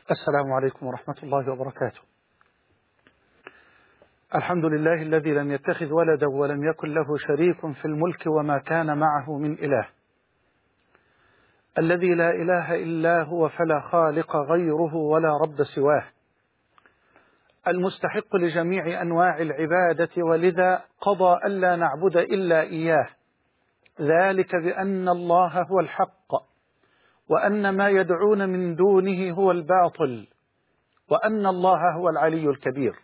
السلام عليكم ورحمة الله وبركاته. الحمد لله الذي لم يتخذ ولدا ولم يكن له شريك في الملك وما كان معه من إله، الذي لا إله إلا هو فلا خالق غيره ولا رب سواه، المستحق لجميع أنواع العبادة، ولذا قضى ألا نعبد إلا إياه، ذلك بأن الله هو الحق وأن ما يدعون من دونه هو الباطل وأن الله هو العلي الكبير.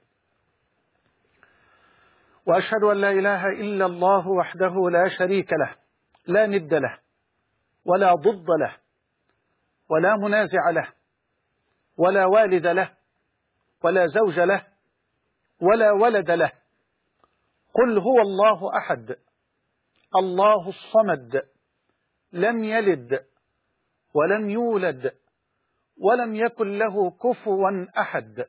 وأشهد أن لا إله إلا الله وحده لا شريك له، لا ند له ولا ضد له ولا منازع له ولا والد له ولا زوج له ولا ولد له. قل هو الله أحد الله الصمد، لم يلد ولم يولد ولم يكن له كفوا أحد.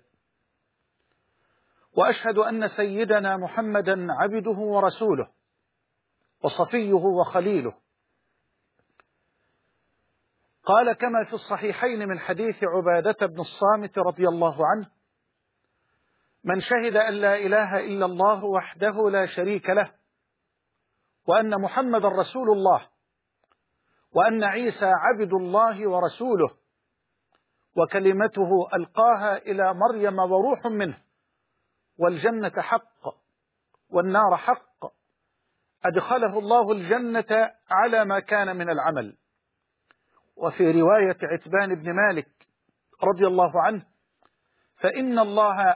وأشهد أن سيدنا محمدا عبده ورسوله وصفيه وخليله. قال كما في الصحيحين من حديث عبادة بن الصامت رضي الله عنه: من شهد أن لا إله إلا الله وحده لا شريك له وأن محمدا رسول الله وأن عيسى عبد الله ورسوله وكلمته ألقاها إلى مريم وروح منه، والجنة حق والنار حق، أدخله الله الجنة على ما كان من العمل. وفي رواية عتبان بن مالك رضي الله عنه: فإن الله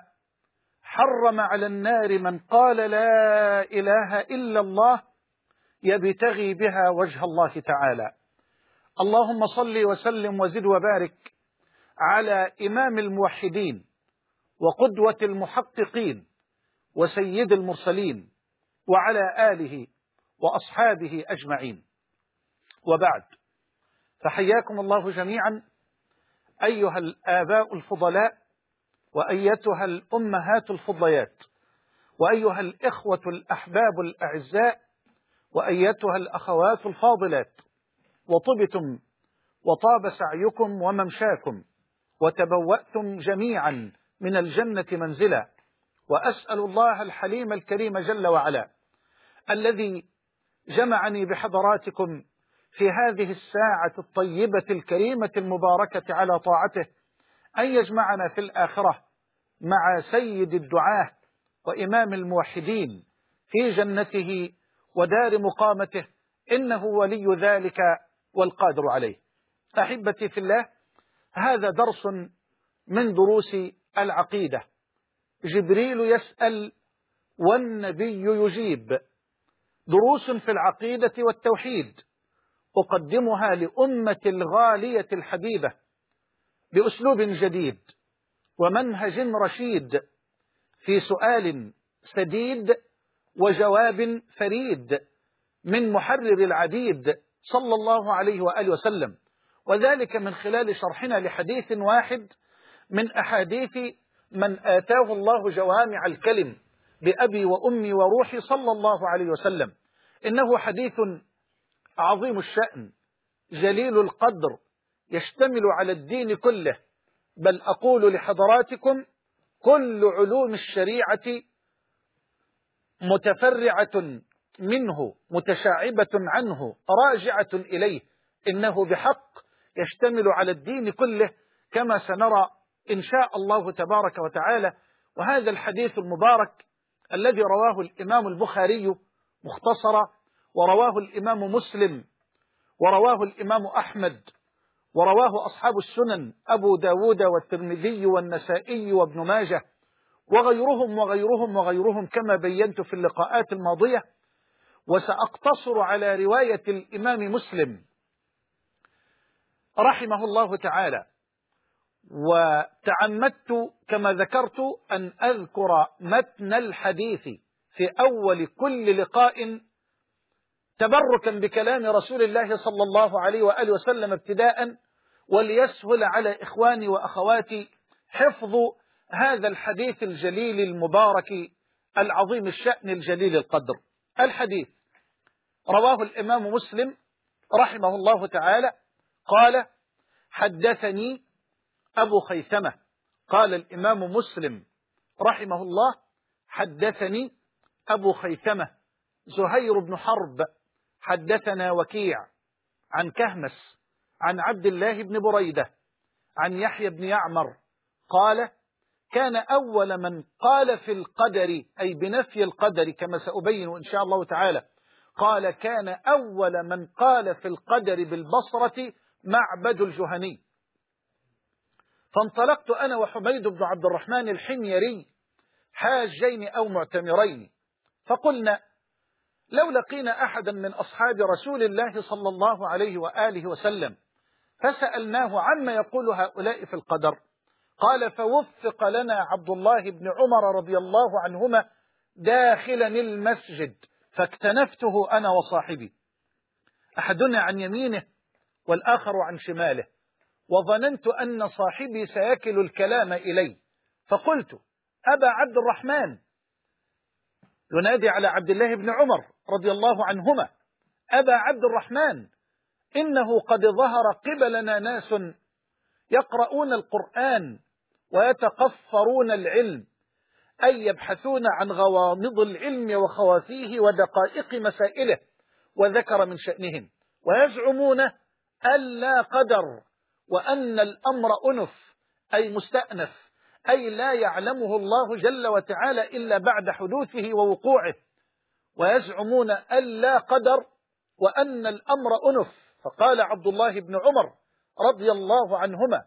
حرم على النار من قال لا إله إلا الله يبتغي بها وجه الله تعالى. اللهم صل وسلم وزد وبارك على إمام الموحدين وقدوة المحققين وسيد المرسلين وعلى آله وأصحابه أجمعين. وبعد، فحياكم الله جميعا أيها الآباء الفضلاء وأيتها الأمهات الفضليات وأيها الإخوة الأحباب الأعزاء وأيتها الأخوات الفاضلات، وطبتم وطاب سعيكم وممشاكم وتبوأتم جميعا من الجنة منزلا. وأسأل الله الحليم الكريم جل وعلا الذي جمعني بحضراتكم في هذه الساعة الطيبة الكريمة المباركة على طاعته أن يجمعنا في الآخرة مع سيد الدعاة وإمام الموحدين في جنته ودار مقامته، إنه ولي ذلك والقادر عليه. أحبتي في الله، هذا درس من دروس العقيدة. جبريل يسأل والنبي يجيب، دروس في العقيدة والتوحيد أقدمها لأمة الغالية الحبيبة بأسلوب جديد ومنهج رشيد، في سؤال سديد وجواب فريد من محرر العبيد صلى الله عليه وآله وسلم، وذلك من خلال شرحنا لحديث واحد من أحاديث من آتاه الله جوامع الكلم بأبي وأمي وروحي صلى الله عليه وسلم. إنه حديث عظيم الشأن جليل القدر يشتمل على الدين كله، بل أقول لحضراتكم كل علوم الشريعة متفرعة منه متشعبة عنه راجعة إليه، إنه بحق يشتمل على الدين كله كما سنرى إن شاء الله تبارك وتعالى. وهذا الحديث المبارك الذي رواه الإمام البخاري مختصرا، ورواه الإمام مسلم، ورواه الإمام أحمد، ورواه أصحاب السنن أبو داود والترمذي والنسائي وابن ماجه وغيرهم كما بينت في اللقاءات الماضية. وسأقتصر على رواية الإمام مسلم رحمه الله تعالى، وتعمدت كما ذكرت أن أذكر متن الحديث في أول كل لقاء تبركا بكلام رسول الله صلى الله عليه وآله وسلم ابتداء، وليسهل على إخواني وأخواتي حفظ هذا الحديث الجليل المبارك العظيم الشأن الجليل القدر. الحديث رواه الإمام مسلم رحمه الله تعالى قال: حدثني أبو خيثمة. قال الإمام مسلم رحمه الله: حدثني أبو خيثمة زهير بن حرب حدثنا وكيع عن كهمس عن عبد الله بن بريدة عن يحيى بن يعمر قال: كان أول من قال في القدر، أي بنفي القدر كما سأبين إن شاء الله تعالى، قال: كان أول من قال في القدر بالبصرة معبد الجهني. فانطلقت أنا وحميد بن عبد الرحمن الحميري حاجين أو معتمرين، فقلنا: لو لقينا أحدا من أصحاب رسول الله صلى الله عليه وآله وسلم فسألناه عما يقول هؤلاء في القدر. قال: فوفق لنا عبد الله بن عمر رضي الله عنهما داخلا المسجد فاكتنفته أنا وصاحبي، أحدنا عن يمينه والآخر عن شماله، وظننت أن صاحبي سيكل الكلام إلي، فقلت: أبا عبد الرحمن، ينادي على عبد الله بن عمر رضي الله عنهما: أبا عبد الرحمن، إنه قد ظهر قبلنا ناس يقرؤون القرآن ويتقفرون العلم، أي يبحثون عن غوامض العلم وخوافيه ودقائق مسائله، وذكر من شأنهم، ويزعمون ألا قدر، وأن الأمر أنف، أي مستأنف، أي لا يعلمه الله جل وتعالى إلا بعد حدوثه ووقوعه، ويزعمون ألا قدر وأن الأمر أنف. فقال عبد الله بن عمر رضي الله عنهما: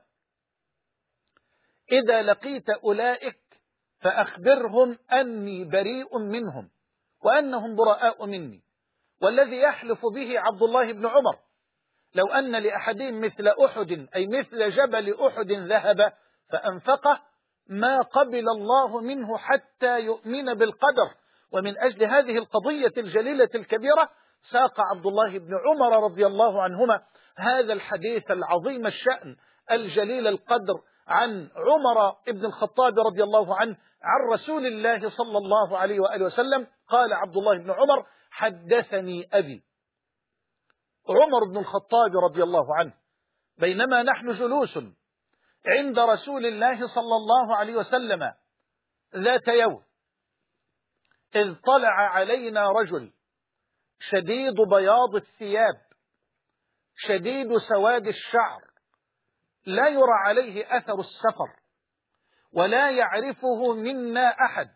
إذا لقيت أولئك فأخبرهم أني بريء منهم وأنهم براء مني، والذي يحلف به عبد الله بن عمر لو أن لأحدهم مثل أحد، أي مثل جبل أحد ذهب فأنفقه، ما قبل الله منه حتى يؤمن بالقدر. ومن أجل هذه القضية الجليلة الكبيرة ساق عبد الله بن عمر رضي الله عنهما هذا الحديث العظيم الشأن الجليل القدر عن عمر بن الخطاب رضي الله عنه عن رسول الله صلى الله عليه وآله وسلم. قال عبد الله بن عمر: حدثني أبي. عمر بن الخطاب رضي الله عنه بينما نحن جلوس عند رسول الله صلى الله عليه وسلم ذات يوم، إذ طلع علينا رجل شديد بياض الثياب شديد سواد الشعر، لا يرى عليه أثر السفر ولا يعرفه منا أحد،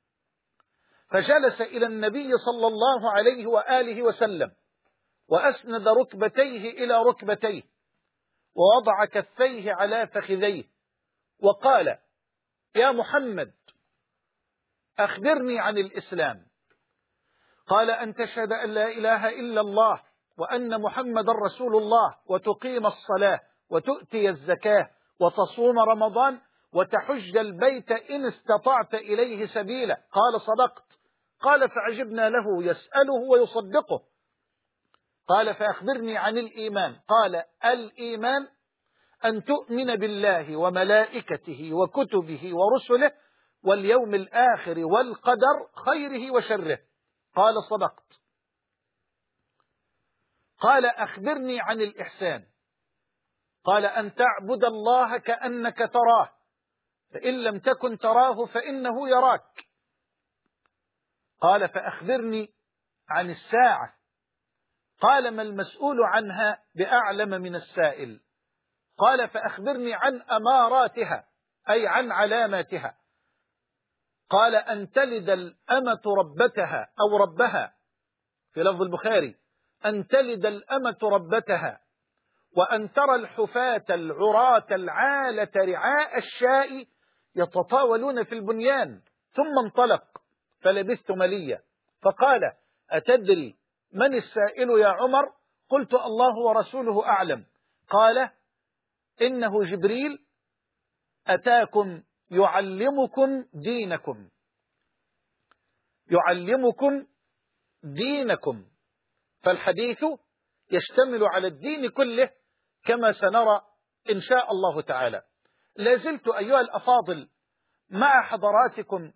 فجلس إلى النبي صلى الله عليه وآله وسلم وأسند ركبتيه إلى ركبتيه ووضع كفيه على فخذيه وقال: يا محمد، أخبرني عن الإسلام. قال: أن تشهد أن لا إله إلا الله وأن محمد رسول الله، وتقيم الصلاة وتؤتي الزكاة وتصوم رمضان وتحج البيت إن استطعت إليه سبيلا. قال: صدقت. قال: فعجبنا له يسأله ويصدقه. قال: فأخبرني عن الإيمان. قال: الإيمان أن تؤمن بالله وملائكته وكتبه ورسله واليوم الآخر والقدر خيره وشره. قال: صدقت. قال: أخبرني عن الإحسان. قال: أن تعبد الله كأنك تراه، فإن لم تكن تراه فإنه يراك. قال: فأخبرني عن الساعة. قال: ما المسؤول عنها بأعلم من السائل. قال: فأخبرني عن أماراتها، أي عن علاماتها. قال: أن تلد الأمة ربتها أو ربها، في لفظ البخاري: أن تلد الأمة ربتها، وأن ترى الحفاة العراة العالة رعاء الشاء يتطاولون في البنيان. ثم انطلق فلبثت مليا، فقال: أتدري من السائل يا عمر؟ قلت: الله ورسوله أعلم. قال: إنه جبريل أتاكم يعلمكم دينكم، يعلمكم دينكم. فالحديث يشتمل على الدين كله كما سنرى إن شاء الله تعالى. لازلت أيها الأفاضل مع حضراتكم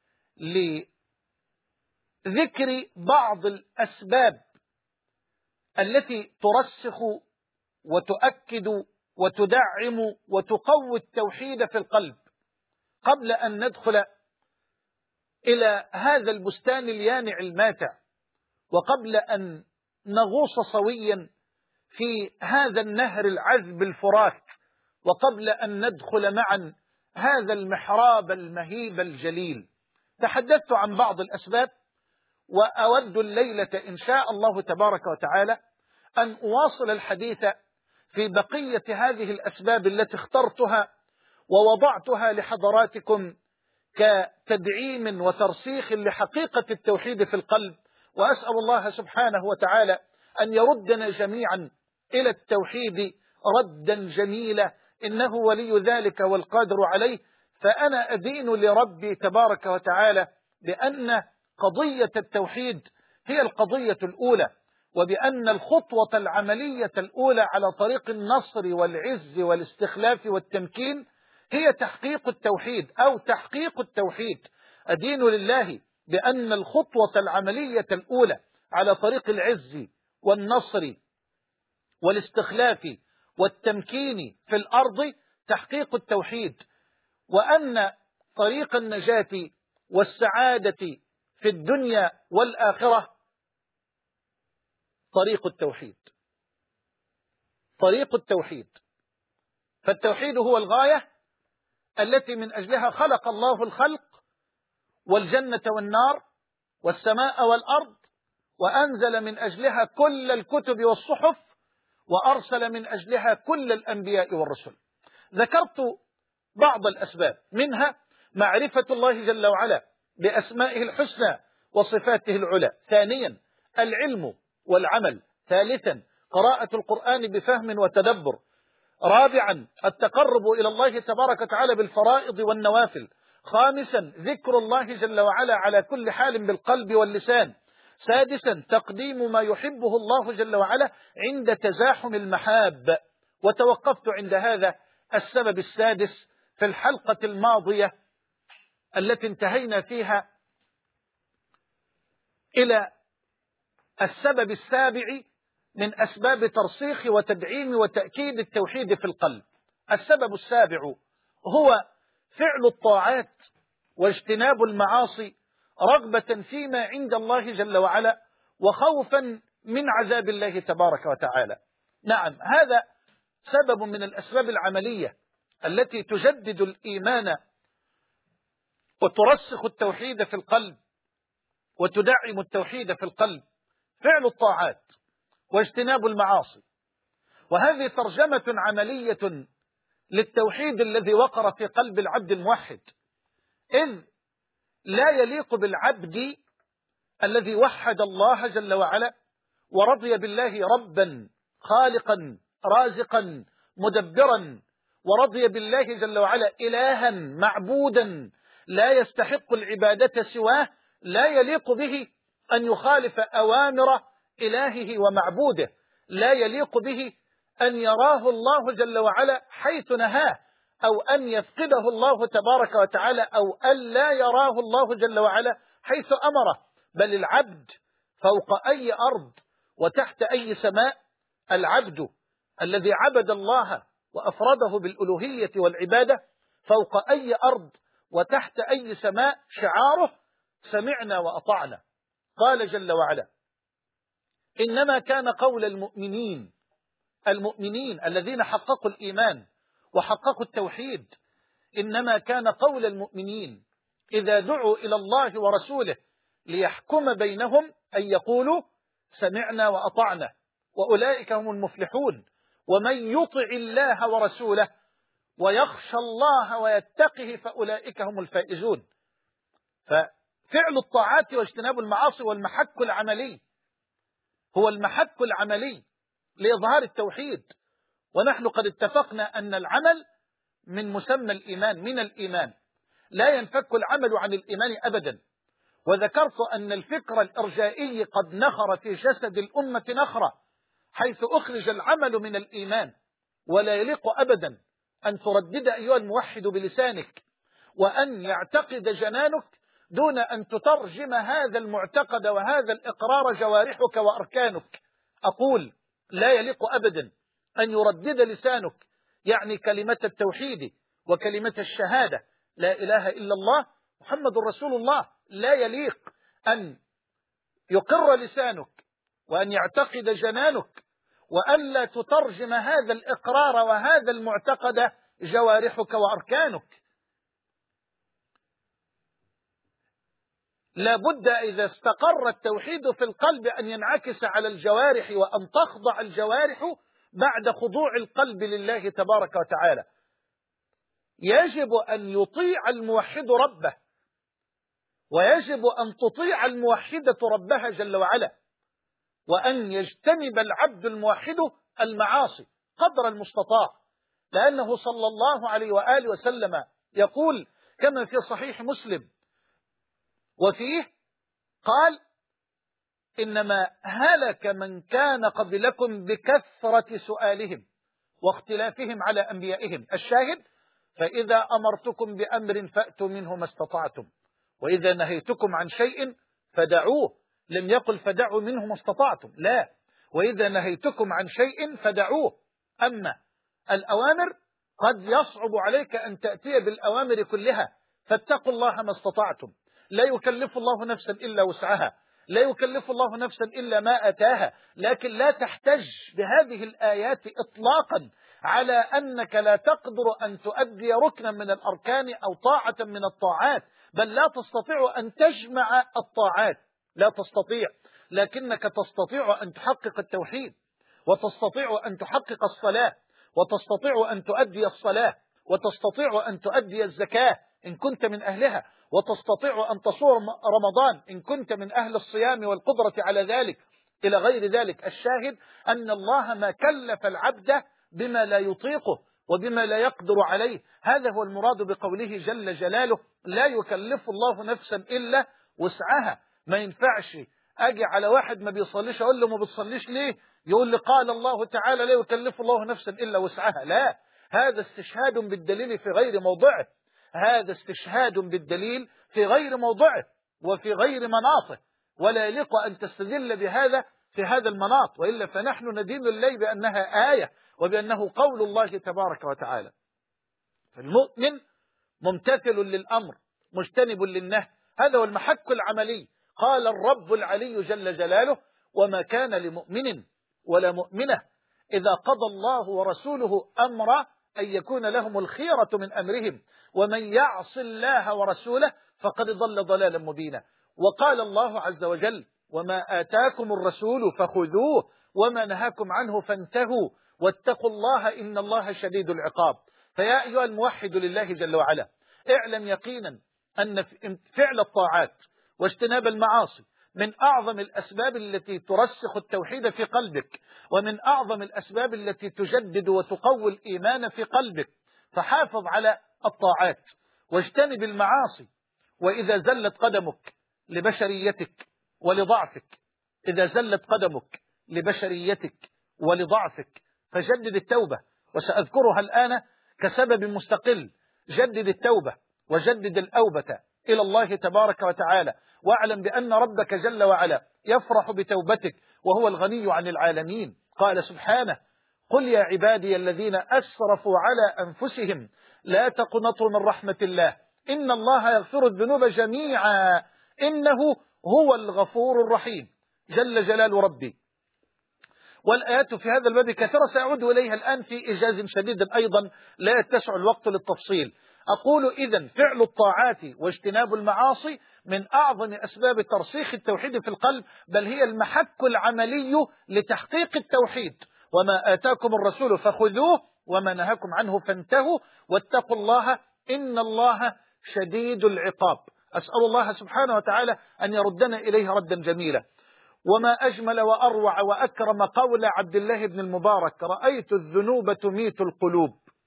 لذكر بعض الأسباب التي ترسخ وتؤكد وتدعم وتقوي التوحيد في القلب قبل أن ندخل إلى هذا البستان اليانع الماتع، وقبل أن نغوص سويا في هذا النهر العذب الفرات، وقبل أن ندخل معا هذا المحراب المهيب الجليل. تحدثت عن بعض الأسباب، وأود الليلة إن شاء الله تبارك وتعالى أن أواصل الحديث في بقية هذه الأسباب التي اخترتها ووضعتها لحضراتكم كتدعيم وترسيخ لحقيقة التوحيد في القلب. وأسأل الله سبحانه وتعالى أن يردنا جميعا إلى التوحيد ردا جميلا، إنه ولي ذلك والقادر عليه. فأنا أدين لربي تبارك وتعالى بأن قضية التوحيد هي القضية الأولى، وبأن الخطوة العملية الأولى على طريق النصر والعز والاستخلاف والتمكين هي تحقيق التوحيد أو تحقيق التوحيد. أدين لله بأن الخطوة العملية الأولى على طريق العز والنصر والاستخلاف والتمكين في الأرض تحقيق التوحيد، وأن طريق النجاة والسعادة في الدنيا والآخرة طريق التوحيد. طريق التوحيد، فالتوحيد هو الغاية التي من أجلها خلق الله الخلق والجنة والنار والسماء والأرض، وأنزل من أجلها كل الكتب والصحف، وأرسل من أجلها كل الأنبياء والرسل. ذكرت بعض الأسباب، منها معرفة الله جل وعلا بأسمائه الحسنى وصفاته العلى. ثانيا العلم والعمل. ثالثا قراءة القرآن بفهم وتدبر. رابعا التقرب إلى الله تبارك وتعالى بالفرائض والنوافل. خامسا ذكر الله جل وعلا على كل حال بالقلب واللسان. سادسا تقديم ما يحبه الله جل وعلا عند تزاحم المحاب. وتوقفت عند هذا السبب السادس في الحلقة الماضية التي انتهينا فيها إلى السبب السابع من أسباب ترسيخ وتدعيم وتأكيد التوحيد في القلب. السبب السابع هو فعل الطاعات واجتناب المعاصي رغبة فيما عند الله جل وعلا وخوفا من عذاب الله تبارك وتعالى. نعم، هذا سبب من الأسباب العملية التي تجدد الإيمان وترسخ التوحيد في القلب وتدعم التوحيد في القلب. فعل الطاعات واجتناب المعاصي، وهذه ترجمة عملية للتوحيد الذي وقر في قلب العبد الموحد، إذ لا يليق بالعبد الذي وحد الله جل وعلا ورضي بالله ربا خالقا رازقا مدبرا، ورضي بالله جل وعلا إلها معبودا لا يستحق العبادة سواه، لا يليق به أن يخالف أوامر إلهه ومعبوده، لا يليق به أن يراه الله جل وعلا حيث نهاه، أو أن يفقده الله تبارك وتعالى، أو أن لا يراه الله جل وعلا حيث أمره. بل العبد فوق أي أرض وتحت أي سماء، العبد الذي عبد الله وأفرده بالألوهية والعبادة فوق أي أرض وتحت أي سماء شعاره سمعنا وأطعنا. قال جل وعلا: إنما كان قول المؤمنين الذين حققوا الإيمان وحققوا التوحيد، إنما كان قول المؤمنين إذا دعوا إلى الله ورسوله ليحكم بينهم أن يقولوا سمعنا وأطعنا، وأولئك هم المفلحون. ومن يطع الله ورسوله ويخشى الله ويتقه فأولئك هم الفائزون. ففعل الطاعات واجتناب المعاصي والمحك العملي هو المحك العملي لإظهار التوحيد. ونحن قد اتفقنا أن العمل من مسمى الإيمان، من الإيمان، لا ينفك العمل عن الإيمان أبدا. وذكرت أن الفكر الإرجائي قد نخر في جسد الأمة نخرة، حيث أخرج العمل من الإيمان. ولا يليق أبدا أن تردد أيها الموحد بلسانك وأن يعتقد جنانك دون أن تترجم هذا المعتقد وهذا الإقرار جوارحك وأركانك. أقول لا يليق أبدا أن يردد لسانك يعني كلمة التوحيد وكلمة الشهادة لا إله إلا الله محمد رسول الله. لا يليق أن يقر لسانك وأن يعتقد جنانك وألا تترجم هذا الإقرار وهذا المعتقد جوارحك وأركانك. لا بد إذا استقر التوحيد في القلب أن ينعكس على الجوارح وأن تخضع الجوارح بعد خضوع القلب لله تبارك وتعالى. يجب أن يطيع الموحد ربه، ويجب أن تطيع الموحدة ربها جل وعلا، وأن يجتنب العبد الموحد المعاصي قدر المستطاع، لأنه صلى الله عليه وآله وسلم يقول كما في صحيح مسلم وفيه قال: إنما هلك من كان قبلكم بكثرة سؤالهم واختلافهم على أنبيائهم. الشاهد: فإذا أمرتكم بأمر فأتوا منه ما استطعتم، وإذا نهيتكم عن شيء فدعوه. لم يقل فدعوا منه ما استطعتم، لا، وإذا نهيتكم عن شيء فدعوه. أما الأوامر قد يصعب عليك أن تأتي بالأوامر كلها، فاتقوا الله ما استطعتم. لا يكلف الله نفسا إلا وسعها، لا يكلف الله نفسا إلا ما أتاها، لكن لا تحتج بهذه الآيات إطلاقا على أنك لا تقدر أن تؤدي ركنا من الأركان أو طاعة من الطاعات، بل لا تستطيع أن تجمع الطاعات، لا تستطيع، لكنك تستطيع أن تحقق التوحيد، وتستطيع أن تحقق الصلاة، وتستطيع أن تؤدي الصلاة، وتستطيع أن تؤدي الزكاة إن كنت من أهلها، وتستطيع أن تصوم رمضان إن كنت من أهل الصيام والقدرة على ذلك، إلى غير ذلك. الشاهد أن الله ما كلف العبد بما لا يطيقه وبما لا يقدر عليه. هذا هو المراد بقوله جل جلاله: لا يكلف الله نفسا إلا وسعها. ما ينفعش أجي على واحد ما بيصليش أقول له ما بتصليش ليه؟ يقول لي قال الله تعالى لا يكلف الله نفسا إلا وسعها. لا، هذا استشهاد بالدليل في غير موضعه، هذا استشهاد بالدليل في غير موضعه وفي غير مناطه، ولا يليق أن تستدل بهذا في هذا المناط، وإلا فنحن ندين الله بأنها آية وبأنه قول الله تبارك وتعالى. فالمؤمن ممتثل للأمر مجتنب للنهي، هذا هو المحك العملي. قال الرب العلي جل جلاله: وما كان لمؤمن ولا مؤمنة إذا قضى الله ورسوله أمرا أن يكون لهم الخيرة من أمرهم ومن يعص الله ورسوله فقد ضل ضلالا مبينا. وقال الله عز وجل: وما آتاكم الرسول فخذوه وما نهاكم عنه فانتهوا واتقوا الله إن الله شديد العقاب. فيا أيها الموحد لله جل وعلا، اعلم يقينا أن فعل الطاعات واجتناب المعاصي من أعظم الأسباب التي ترسخ التوحيد في قلبك، ومن أعظم الأسباب التي تجدد وتقوي الإيمان في قلبك. فحافظ على الطاعات واجتنب المعاصي. وإذا زلت قدمك لبشريتك ولضعفك، إذا زلت قدمك لبشريتك ولضعفك فجدد التوبة، وسأذكرها الآن كسبب مستقل. جدد التوبة وجدد الأوبة إلى الله تبارك وتعالى، واعلم بأن ربك جل وعلا يفرح بتوبتك وهو الغني عن العالمين. قال سبحانه: قل يا عبادي الذين أسرفوا على أنفسهم لا تقنطوا من رحمة الله إن الله يغفر الذنوب جميعا إنه هو الغفور الرحيم جل جلال ربي. والآيات في هذا الباب كثيرة سأعود إليها الآن في إيجاز شديد أيضا لا يتسع الوقت للتفصيل. أقول إذن فعل الطاعات واجتناب المعاصي من أعظم أسباب ترسيخ التوحيد في القلب، بل هي المحك العملي لتحقيق التوحيد. وما آتاكم الرسول فخذوه وما نهاكم عنه فانتهوا واتقوا الله إن الله شديد العقاب. أسأل الله سبحانه وتعالى أن يردنا إليه ردا جميلا. وما أجمل وأروع وأكرم قول عبد الله بن المبارك: رأيت الذنوب تميت القلوب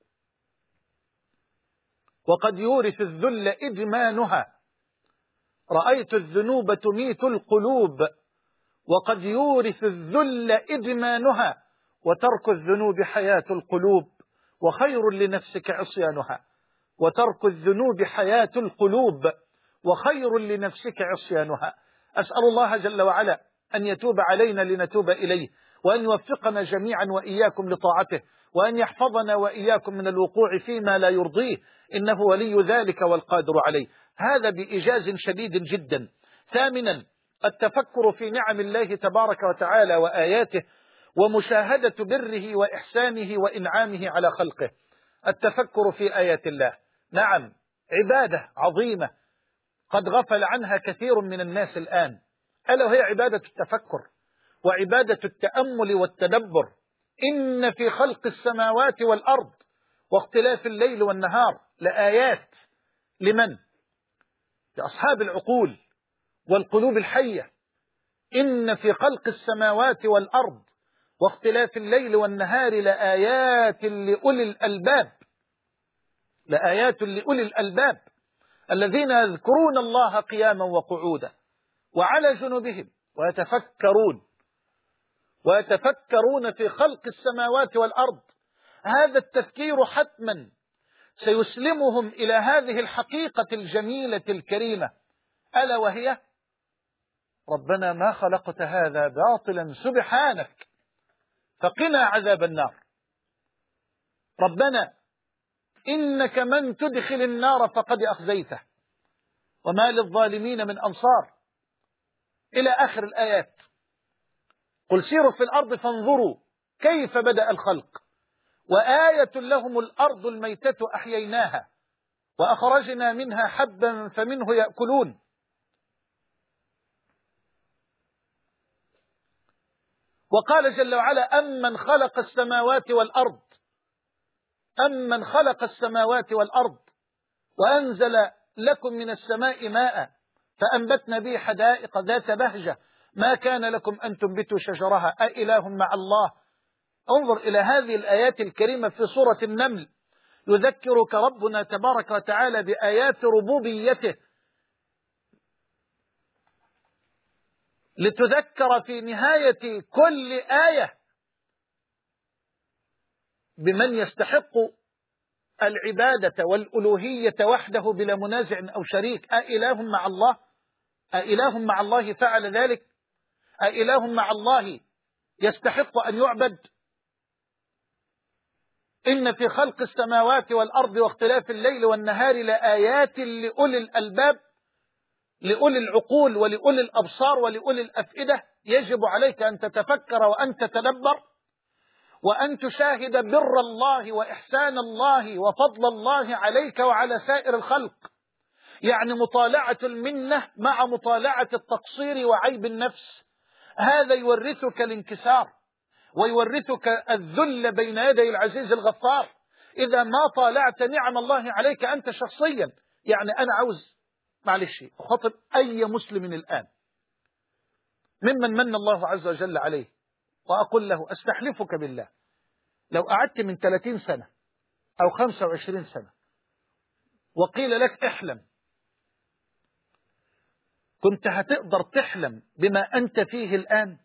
وقد يورث الذل إدمانها. رأيت الذنوب تميت القلوب وقد يورث الذل إدمانها وترك الذنوب حياة القلوب وخير لنفسك عصيانها. وترك الذنوب حياة القلوب وخير لنفسك عصيانها. أسأل الله جل وعلا أن يتوب علينا لنتوب إليه، وأن يوفقنا جميعا وإياكم لطاعته، وأن يحفظنا وإياكم من الوقوع فيما لا يرضيه، إنه ولي ذلك والقادر عليه. هذا بإيجاز شديد جدا. ثامنا، التفكر في نعم الله تبارك وتعالى وآياته، ومشاهدة بره وإحسانه وإنعامه على خلقه. التفكر في آيات الله، نعم، عبادة عظيمة قد غفل عنها كثير من الناس الآن، ألا وهي عبادة التفكر وعبادة التأمل والتدبر. إن في خلق السماوات والأرض واختلاف الليل والنهار لآيات لمن؟ لأصحاب العقول والقلوب الحية. إن في خلق السماوات والأرض واختلاف الليل والنهار لآيات لأولي الألباب، لآيات لأولي الألباب الذين يذكرون الله قياما وقعودا وعلى جنوبهم ويتفكرون في خلق السماوات والأرض. هذا التفكير حتما سيسلمهم إلى هذه الحقيقة الجميلة الكريمة، ألا وهي: ربنا ما خلقت هذا باطلا سبحانك فقنا عذاب النار. ربنا إنك من تدخل النار فقد أخزيته وما للظالمين من أنصار، إلى آخر الآيات. قل سيروا في الأرض فانظروا كيف بدأ الخلق، وآية لهم الأرض الميتة أحييناها وأخرجنا منها حبا فمنه يأكلون. وقال جل وعلا: أمن خلق السماوات والأرض، أمن خلق السماوات والأرض وأنزل لكم من السماء ماء فأنبتنا به حدائق ذات بهجة ما كان لكم أن تنبتوا شجرها أإله مع الله. انظر إلى هذه الآيات الكريمة في سورة النمل، يذكرك ربنا تبارك وتعالى بآيات ربوبيته، لتذكر في نهاية كل آية بمن يستحق العبادة والألوهية وحده بلا منازع أو شريك. أإله مع الله؟ أإله مع الله فعل ذلك؟ أإله مع الله يستحق أن يعبد؟ إن في خلق السماوات والأرض واختلاف الليل والنهار لآيات لأولي الألباب، لأولي العقول ولأولي الأبصار ولأولي الأفئدة. يجب عليك أن تتفكر وأن تتدبر وأن تشاهد بر الله وإحسان الله وفضل الله عليك وعلى سائر الخلق، يعني مطالعة المنة مع مطالعة التقصير وعيب النفس. هذا يورثك الانكسار ويورثك الذل بين يدي العزيز الغفار إذا ما طالعت نعم الله عليك أنت شخصيا. يعني أنا عاوز معلش أخاطب أي مسلم الآن ممن من الله عز وجل عليه وأقول له: أستحلفك بالله لو قعدت من 30 سنة أو 25 سنة وقيل لك احلم، كنت هتقدر تحلم بما أنت فيه الآن؟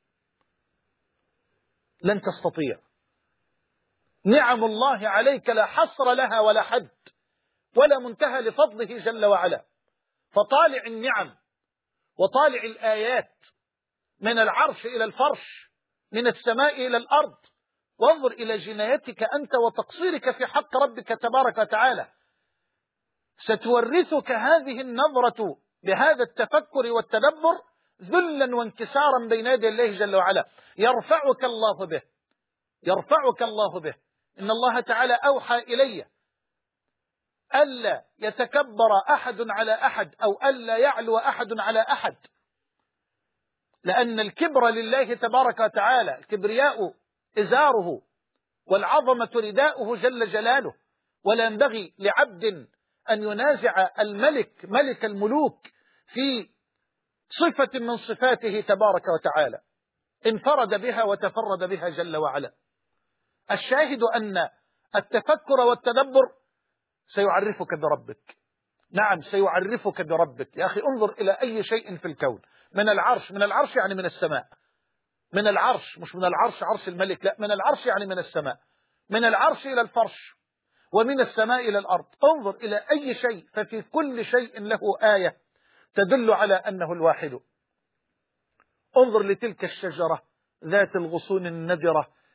لن تستطيع. نعم الله عليك لا حصر لها ولا حد ولا منتهى لفضله جل وعلا. فطالع النعم وطالع الآيات من العرش إلى الفرش، من السماء إلى الأرض، وانظر إلى جنايتك أنت وتقصيرك في حق ربك تبارك وتعالى. ستورثك هذه النظرة بهذا التفكر والتدبر ذلا وانكسارا بين يدي الله جل وعلا. يرفعك الله به، يرفعك الله به. إن الله تعالى أوحى إلي ألا يتكبر أحد على أحد أو ألا يعلو أحد على أحد، لأن الكبر لله تبارك وتعالى، الكبرياء إزاره والعظمة رداؤه جل جلاله، ولا ينبغي لعبد أن ينازع الملك ملك الملوك في صفة من صفاته تبارك وتعالى، انفرد بها وتفرد بها جل وعلا. الشاهد أن التفكر والتدبر سيعرفك بربك. نعم سيعرفك بربك. يا أخي انظر إلى أي شيء في الكون، من العرش، من العرش يعني من السماء، من العرش مش من العرش عرش الملك، لا، من العرش يعني من السماء، من العرش إلى الفرش ومن السماء إلى الأرض. انظر إلى أي شيء ففي كل شيء له آية تدل على أنه الواحد. انظر لتلك الشجرة ذات الغصون النذرة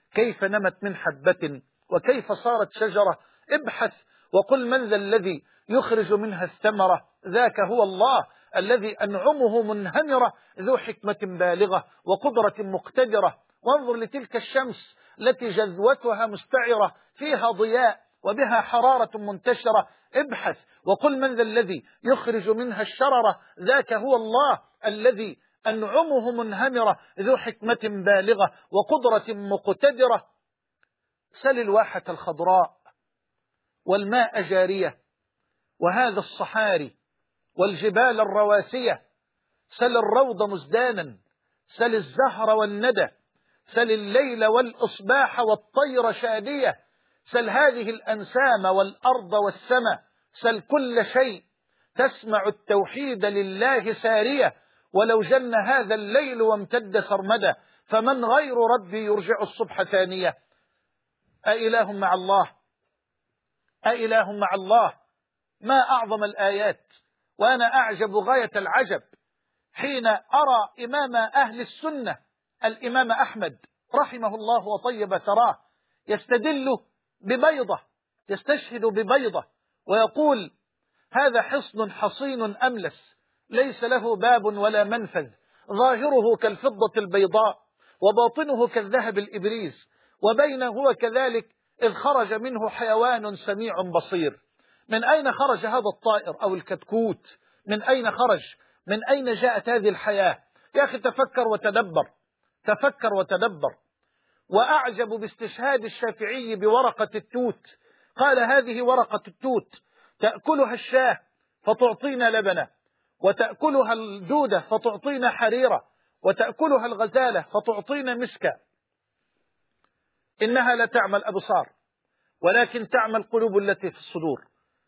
كيف نمت من حبة وكيف صارت شجرة. ابحث وقل من ذا الذي يخرج منها الثمرة، ذاك هو الله الذي أنعمه منهمرة ذو حكمة بالغة وقدرة مقتدرة. وانظر لتلك الشمس التي جذوتها مستعرة فيها ضياء وبها حرارة منتشرة. ابحث وقل من ذا الذي يخرج منها الشررة، ذاك هو الله الذي أنعمه منهمرة ذو حكمة بالغة وقدرة مقتدرة. سل الواحة الخضراء والماء جارية وهذا الصحاري والجبال الرواسية. سل الروض مزدانا، سل الزهر والندى، سل الليل والإصباح والطير شادية. سل هذه الأنسام والأرض والسماء، سل كل شيء تسمع التوحيد لله سارية. ولو جن هذا الليل وامتد سرمدا، فمن غير ربي يرجع الصبح ثانية. أإله مع الله، أإله مع الله. ما أعظم الآيات، وأنا أعجب غاية العجب حين أرى إمام أهل السنة الإمام أحمد رحمه الله وطيب ثراه يستدل ببيضة، يستشهد ببيضة ويقول: هذا حصن حصين أملس ليس له باب ولا منفذ، ظاهره كالفضة البيضاء وباطنه كالذهب الإبريز، وبينه وكذلك إذ خرج منه حيوان سميع بصير. من أين خرج هذا الطائر أو الكتكوت؟ من أين خرج؟ من أين جاءت هذه الحياة؟ يا أخي تفكر وتدبر، تفكر وتدبر. وأعجب باستشهاد الشافعي بورقة التوت، قال: هذه ورقة التوت تأكلها الشاة فتعطينا لبنا، وتأكلها الدودة فتعطينا حريرة، وتأكلها الغزالة فتعطينا مسكا. إنها لا تعمى الأبصار ولكن تعمى القلوب التي في الصدور.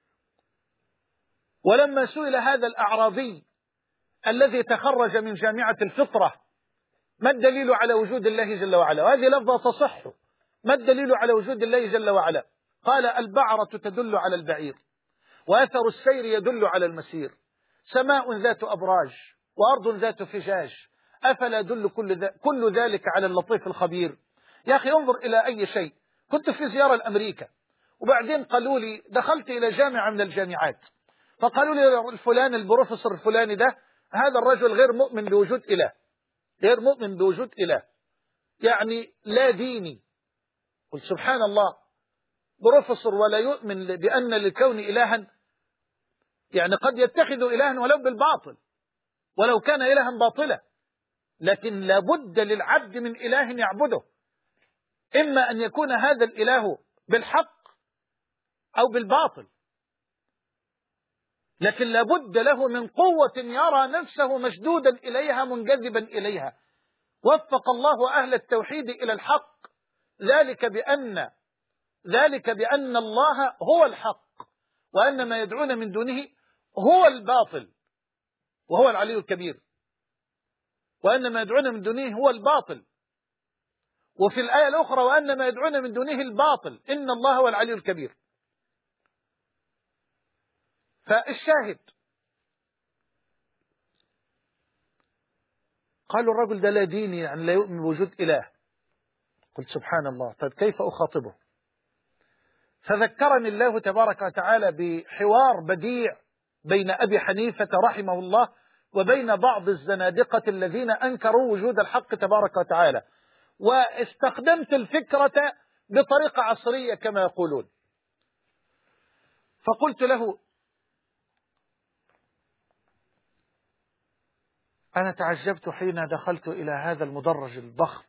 ولما سئل هذا الأعرابي الذي تخرج من جامعة الفطرة: ما الدليل على وجود الله جل وعلا؟ وهذه لفظة تصح. ما الدليل على وجود الله جل وعلا؟ قال: البعرة تدل على البعير، وأثر السير يدل على المسير، سماء ذات أبراج وأرض ذات فجاج، أفلا يدل كل ذلك على اللطيف الخبير؟ يا أخي انظر إلى أي شيء. كنت في زيارة لأمريكا، وبعدين قالوا لي دخلت إلى جامعة من الجامعات، فقالوا لي الفلان البروفيسور الفلاني ده، هذا الرجل غير مؤمن بوجود إله، غير مؤمن بوجود إله، يعني لا ديني. قلت سبحان الله، بروفيسور ولا يؤمن بأن للكون إلها؟ يعني قد يتخذ إلها ولو بالباطل، ولو كان إلها باطلا، لكن لابد للعبد من إله يعبده، إما أن يكون هذا الإله بالحق أو بالباطل، لكن لابد له من قوة يرى نفسه مشدودا إليها منجذبا إليها. وفق الله أهل التوحيد إلى الحق، ذلك بأن الله هو الحق، وأن ما يدعون من دونه هو الباطل وهو العلي الكبير، وأن ما يدعون من دونه هو الباطل. وفي الآية الأخرى: وأن ما يدعون من دونه الباطل إن الله هو العلي الكبير. فالشاهد، قالوا الرجل ده لا ديني، يعني لا يؤمن بوجود إله. قلت سبحان الله، طيب كيف أخاطبه؟ فذكرني الله تبارك وتعالى بحوار بديع بين أبي حنيفة رحمه الله وبين بعض الزنادقة الذين أنكروا وجود الحق تبارك وتعالى، واستخدمت الفكرة بطريقة عصرية كما يقولون. فقلت له: أنا تعجبت حين دخلت إلى هذا المدرج الضخم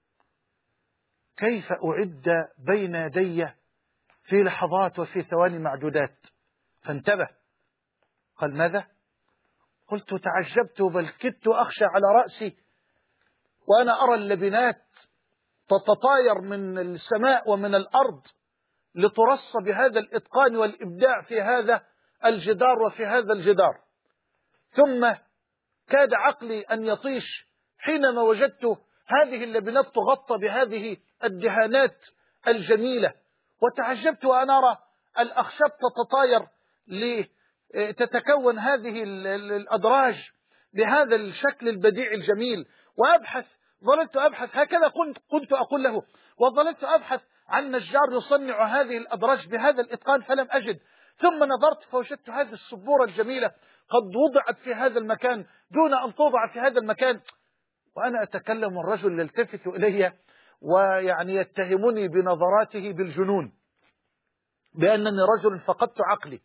كيف أعد بين يدي في لحظات وفي ثواني معدودات. فانتبه، قال: ماذا؟ قلت: تعجبت بل كدت أخشى على رأسي وأنا أرى اللبنات تتطاير من السماء ومن الأرض لترص بهذا الإتقان والإبداع في هذا الجدار وفي هذا الجدار. ثم كاد عقلي أن يطيش حينما وجدت هذه اللبنات تغطى بهذه الدهانات الجميلة، وتعجبت وأنا أرى الأخشاب تتطاير لتتكون هذه الأدراج بهذا الشكل البديع الجميل. وأبحث، ظللت أبحث هكذا، كنت أقول له: وظللت أبحث عن نجار يصنع هذه الأبراج بهذا الإتقان فلم أجد. ثم نظرت فوجدت هذه السبورة الجميلة قد وضعت في هذا المكان دون أن توضع في هذا المكان، وأنا أتكلم والرجل يلتفت إلي ويعني يتهمني بنظراته بالجنون، بأنني رجل فقدت عقلي.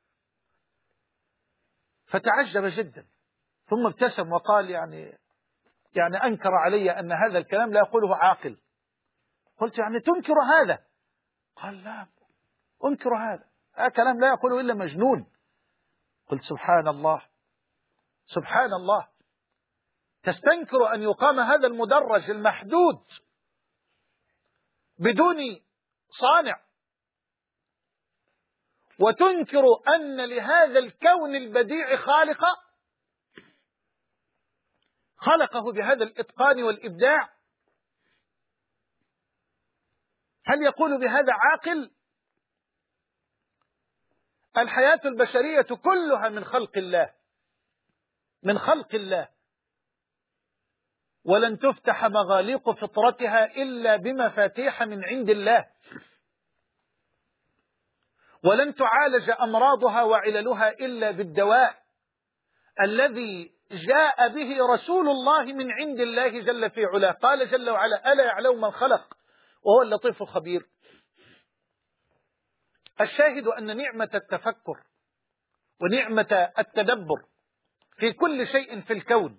فتعجب جدا، ثم ابتسم وقال يعني أنكر علي أن هذا الكلام لا يقوله عاقل. قلت يعني تنكر هذا؟ قال لا أنكر هذا كلام لا يقوله إلا مجنون. قلت سبحان الله سبحان الله، تستنكر أن يقام هذا المدرج المحدود بدون صانع، وتنكر أن لهذا الكون البديع خالقا خلقه بهذا الإتقان والإبداع. هل يقول بهذا عاقل؟ الحياة البشرية كلها من خلق الله، من خلق الله، ولن تفتح مغاليق فطرتها إلا بمفاتيح من عند الله، ولن تعالج أمراضها وعللها إلا بالدواء الذي جاء به رسول الله من عند الله جل في علاه. قال جل وعلا ألا يعلم من خلق وهو اللطيف الخبير. الشاهد أن نعمة التفكر ونعمة التدبر في كل شيء في الكون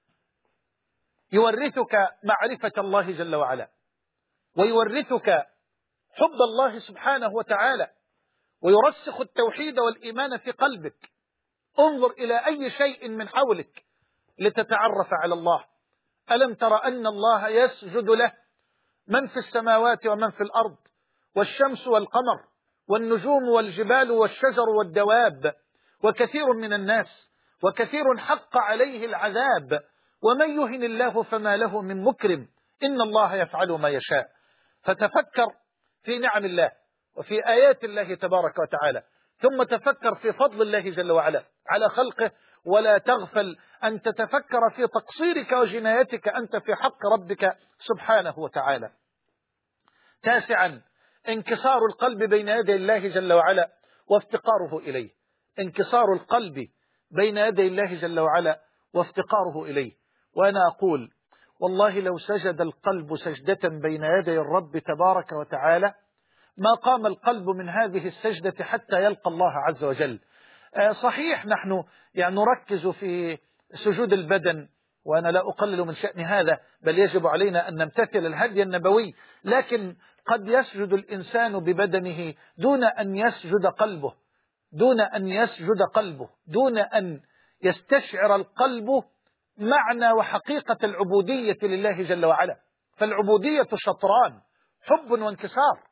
يورثك معرفة الله جل وعلا، ويورثك حب الله سبحانه وتعالى، ويرسخ التوحيد والإيمان في قلبك. انظر إلى أي شيء من حولك لتتعرف على الله. ألم تر أن الله يسجد له من في السماوات ومن في الأرض، والشمس والقمر والنجوم والجبال والشجر والدواب، وكثير من الناس، وكثير حق عليه العذاب، ومن يهن الله فما له من مكرم، إن الله يفعل ما يشاء. فتفكر في نعم الله وفي آيات الله تبارك وتعالى، ثم تفكر في فضل الله جل وعلا على خلقه، ولا تغفل أن تتفكر في تقصيرك وجنايتك أنت في حق ربك سبحانه وتعالى. تاسعا، انكسار القلب بين يدي الله جل وعلا وافتقاره إليه. انكسار القلب بين يدي الله جل وعلا وافتقاره إليه. وأنا أقول والله لو سجد القلب سجدة بين يدي الرب تبارك وتعالى ما قام القلب من هذه السجدة حتى يلقى الله عز وجل. صحيح نحن نركز في سجود البدن، وأنا لا أقلل من شأن هذا، بل يجب علينا أن نمتثل الهدي النبوي، لكن قد يسجد الإنسان ببدنه دون أن يسجد قلبه، دون أن يسجد قلبه، دون أن يستشعر القلب معنى وحقيقة العبودية لله جل وعلا. فالعبودية شطران، حب وانكسار،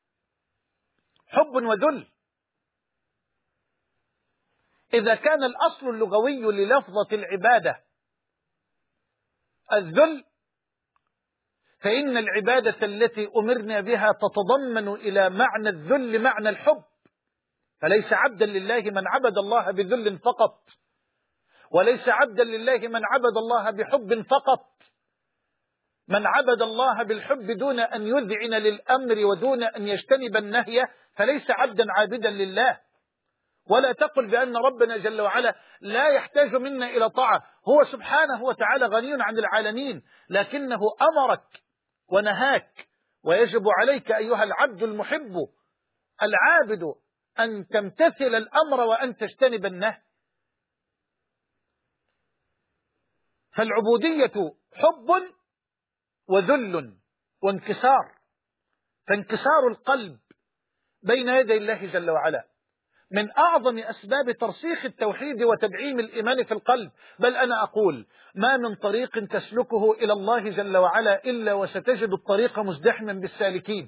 حب وذل. إذا كان الأصل اللغوي للفظة العبادة الذل، فإن العبادة التي أمرنا بها تتضمن إلى معنى الذل معنى الحب. فليس عبدا لله من عبد الله بذل فقط، وليس عبدا لله من عبد الله بحب فقط. من عبد الله بالحب دون أن يذعن للأمر ودون أن يجتنب النهي فليس عبدا عابدا لله. ولا تقل بأن ربنا جل وعلا لا يحتاج منا إلى طاعة، هو سبحانه وتعالى غني عن العالمين، لكنه أمرك ونهاك، ويجب عليك أيها العبد المحب العابد أن تمتثل الأمر وأن تجتنب النهي. فالعبودية حب وذل وانكسار. فانكسار القلب بين يدي الله جل وعلا من أعظم أسباب ترسيخ التوحيد وتدعيم الإيمان في القلب. بل أنا أقول ما من طريق تسلكه إلى الله جل وعلا إلا وستجد الطريق مزدحما بالسالكين.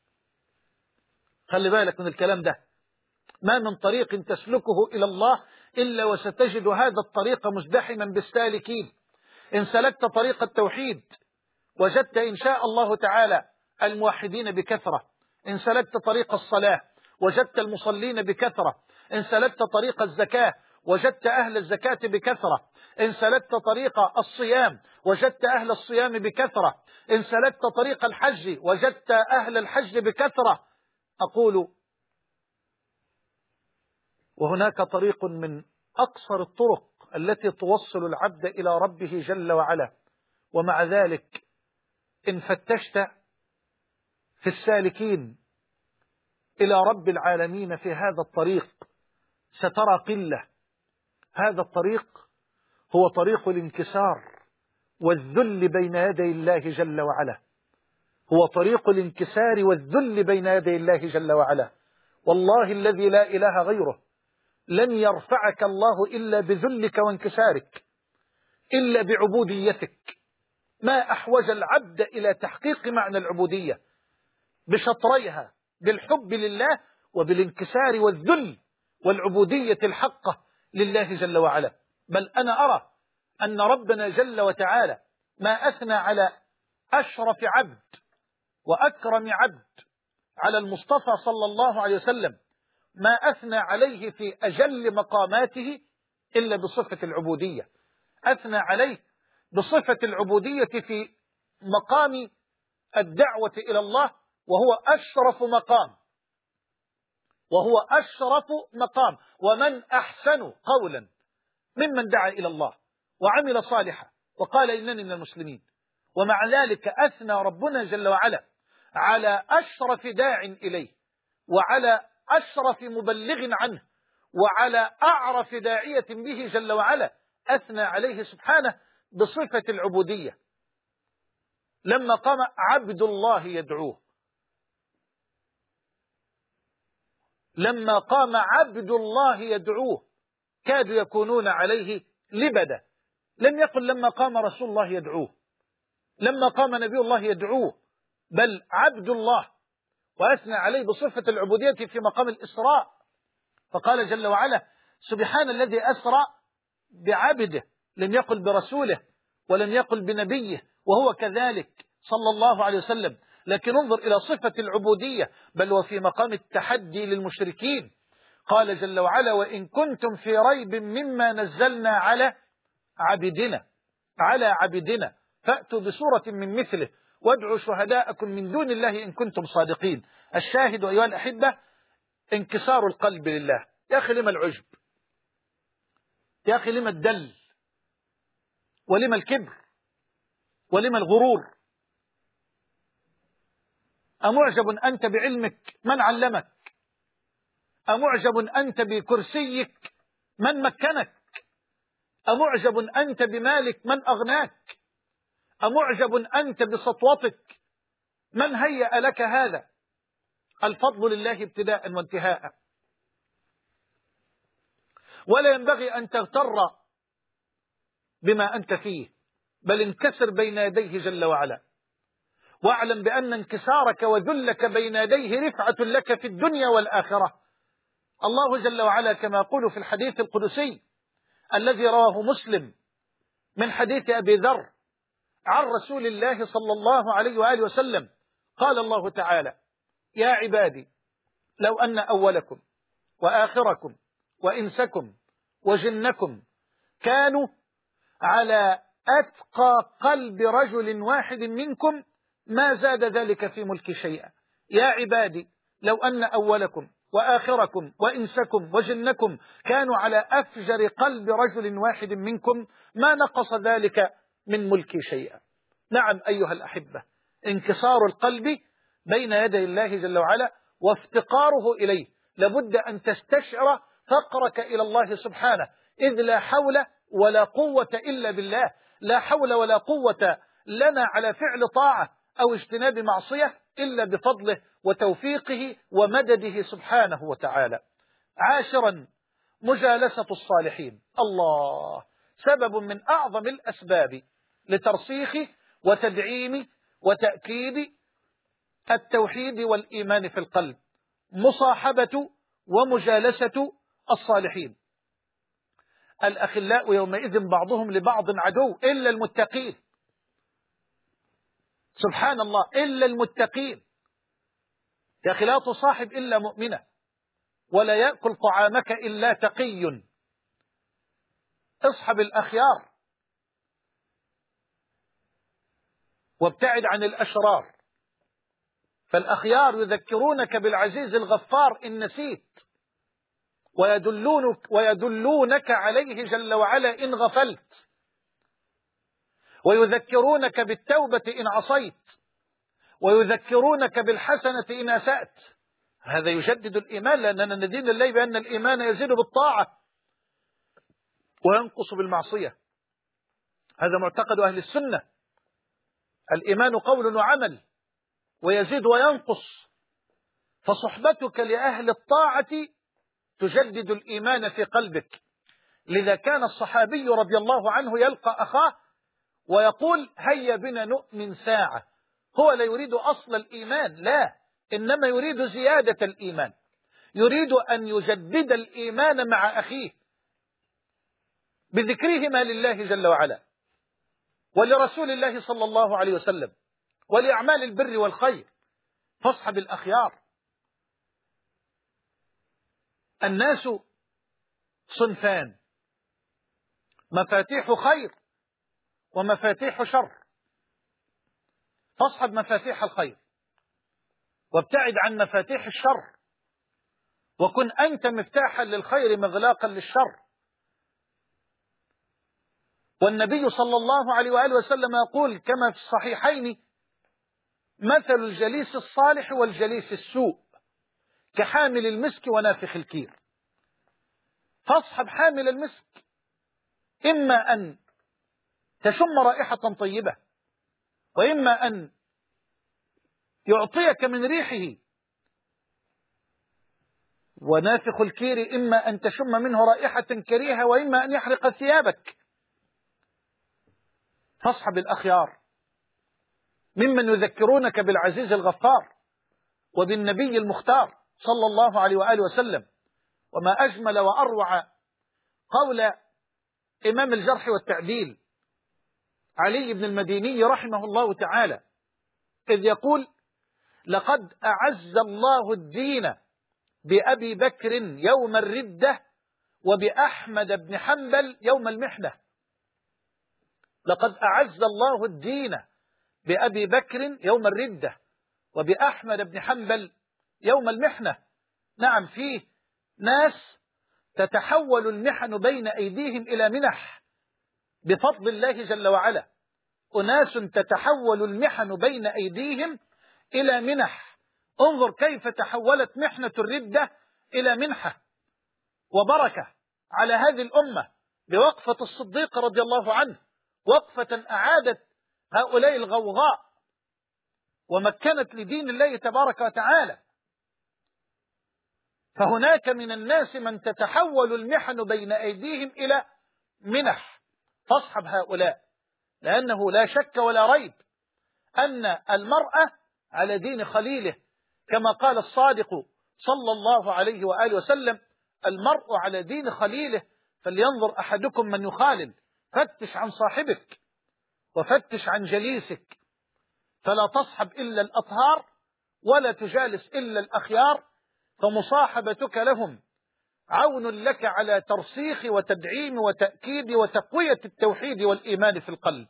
خلي بالك من الكلام ده، ما من طريق تسلكه إلى الله إلا وستجد هذا الطريق مزدحما بالسالكين. إن سلكت طريق التوحيد وجدت إن شاء الله تعالى الموحدين بكثرة، إن سلكت طريق الصلاة وجدت المصلين بكثرة، إن سلكت طريق الزكاة وجدت أهل الزكاة بكثرة، إن سلكت طريق الصيام وجدت أهل الصيام بكثرة، إن سلكت طريق الحج وجدت أهل الحج بكثرة. أقول وهناك طريق من أقصر الطرق التي توصل العبد إلى ربه جل وعلا، ومع ذلك إن فتشت في السالكين إلى رب العالمين في هذا الطريق سترى قلة. هذا الطريق هو طريق الانكسار والذل بين يدي الله جل وعلا، هو طريق الانكسار والذل بين يدي الله جل وعلا. والله الذي لا إله غيره لن يرفعك الله إلا بذلك وانكسارك، إلا بعبوديتك. ما أحوج العبد إلى تحقيق معنى العبودية بشطريها، بالحب لله وبالانكسار والذل والعبودية الحقة لله جل وعلا. بل أنا أرى أن ربنا جل وتعالى ما أثنى على أشرف عبد وأكرم عبد، على المصطفى صلى الله عليه وسلم، ما أثنى عليه في أجل مقاماته إلا بصفة العبودية. أثنى عليه بصفة العبودية في مقام الدعوة إلى الله، وهو أشرف مقام، وهو أشرف مقام. ومن أحسن قولا ممن دعا إلى الله وعمل صالحا وقال إنني من المسلمين. ومع ذلك أثنى ربنا جل وعلا على أشرف داع إليه، وعلى أشرف مبلغ عنه، وعلى أعرف داعية به جل وعلا، أثنى عليه سبحانه بصفة العبودية. لما قام عبد الله يدعوه، لما قام عبد الله يدعوه كادوا يكونون عليه لبدا. لم يقل لما قام رسول الله يدعوه، لما قام نبي الله يدعوه، بل عبد الله، وأثنى عليه بصفة العبودية في مقام الإسراء. فقال جل وعلا: سبحان الذي أسرى بعبده، لم يقل برسوله ولم يقل بنبيه، وهو كذلك صلى الله عليه وسلم. لكن انظر إلى صفة العبودية، بل وفي مقام التحدي للمشركين. قال جل وعلا: وإن كنتم في ريب مما نزلنا على عبدنا فأتوا بسورة من مثله وادعوا شهداءكم من دون الله إن كنتم صادقين. الشاهد أيها الأحبة انكسار القلب لله. يا أخي لما العجب؟ يا أخي لما الدل؟ ولما الكبر؟ ولما الغرور؟ أمعجب أنت بعلمك من علمك؟ أمعجب أنت بكرسيك من مكنك؟ أمعجب أنت بمالك من أغناك؟ أمعجب أنت بسطوتك من هيأ لك هذا؟ الفضل لله ابتداء وانتهاء. ولا ينبغي أن تغتر بما أنت فيه، بل انكسر بين يديه جل وعلا، واعلم بأن انكسارك وذلك بين يديه رفعة لك في الدنيا والآخرة. الله جل وعلا كما يقول في الحديث القدسي الذي رواه مسلم من حديث أبي ذر عن رسول الله صلى الله عليه وآله وسلم، قال الله تعالى: يا عبادي لو أن أولكم وآخركم وإنسكم وجنكم كانوا على أتقى قلب رجل واحد منكم ما زاد ذلك في ملك شيئا. يا عبادي لو أن أولكم وآخركم وإنسكم وجنكم كانوا على أفجر قلب رجل واحد منكم ما نقص ذلك من ملك شيئا. نعم أيها الأحبة، انكسار القلب بين يدي الله جل وعلا وافتقاره إليه، لابد أن تستشعر فقرك إلى الله سبحانه، إذ لا حول ولا قوة إلا بالله. لا حول ولا قوة لنا على فعل طاعة أو اجتناب معصية إلا بفضله وتوفيقه ومدده سبحانه وتعالى. عاشرا، مجالسة الصالحين. الله سبب من أعظم الأسباب لترسيخ وتدعيم وتأكيد التوحيد والإيمان في القلب، مصاحبة ومجالسة الصالحين. الأخلاء يومئذ بعضهم لبعض عدو إلا المتقين. سبحان الله، إلا المتقين. يا أخي لا تصاحب إلا مؤمنة، ولا يأكل طعامك إلا تقي. اصحب الأخيار. وابتعد عن الأشرار. فالأخيار يذكرونك بالعزيز الغفار إن نسيت، ويدلونك عليه جل وعلا إن غفلت، ويذكرونك بالتوبة إن عصيت، ويذكرونك بالحسنة إن أسأت. هذا يجدد الإيمان، لأننا ندين الله بأن الإيمان يزيد بالطاعة وينقص بالمعصية. هذا معتقد أهل السنة. الإيمان قول وعمل، ويزيد وينقص. فصحبتك لأهل الطاعة تجدد الإيمان في قلبك. لذا كان الصحابي رضي الله عنه يلقى أخاه ويقول هيا بنا نؤمن ساعة. هو لا يريد أصل الإيمان، لا، إنما يريد زيادة الإيمان، يريد أن يجدد الإيمان مع أخيه بذكرهما لله جل وعلا ولرسول الله صلى الله عليه وسلم ولأعمال البر والخير. فاصحب الأخيار. الناس صنفان: مفاتيح خير ومفاتيح شر. فاصحب مفاتيح الخير وابتعد عن مفاتيح الشر، وكن أنت مفتاحا للخير مغلاقا للشر. والنبي صلى الله عليه وآله وسلم يقول كما في الصحيحين: مثل الجليس الصالح والجليس السوء كحامل المسك ونافخ الكير. فاصحب حامل المسك، إما أن تشم رائحة طيبة، وإما أن يعطيك من ريحه. ونافخ الكير إما أن تشم منه رائحة كريهة، وإما أن يحرق ثيابك. فاصحب الأخيار ممن يذكرونك بالعزيز الغفار وبالنبي المختار صلى الله عليه وآله وسلم. وما أجمل وأروع قول إمام الجرح والتعديل علي بن المديني رحمه الله تعالى، إذ يقول: لقد أعز الله الدين بأبي بكر يوم الردة وبأحمد بن حنبل يوم المحنة. لقد أعز الله الدين بأبي بكر يوم الردة وبأحمد بن حنبل يوم المحنة. نعم، فيه ناس تتحول المحن بين أيديهم إلى منح بفضل الله جل وعلا. أناس تتحول المحن بين أيديهم إلى منح. انظر كيف تحولت محنة الردة إلى منحة وبركة على هذه الأمة بوقفة الصديق رضي الله عنه، وقفة أعادت هؤلاء الغوغاء ومكنت لدين الله تبارك وتعالى. فهناك من الناس من تتحول المحن بين أيديهم إلى منح. فاصحب هؤلاء، لأنه لا شك ولا ريب أن المرأة على دين خليله، كما قال الصادق صلى الله عليه وآله وسلم: المرء على دين خليله فلينظر أحدكم من يخالل. فتش عن صاحبك وفتش عن جليسك، فلا تصحب إلا الأطهار ولا تجالس إلا الأخيار، فمصاحبتك لهم عون لك على ترسيخ وتدعيم وتأكيد وتقوية التوحيد والإيمان في القلب.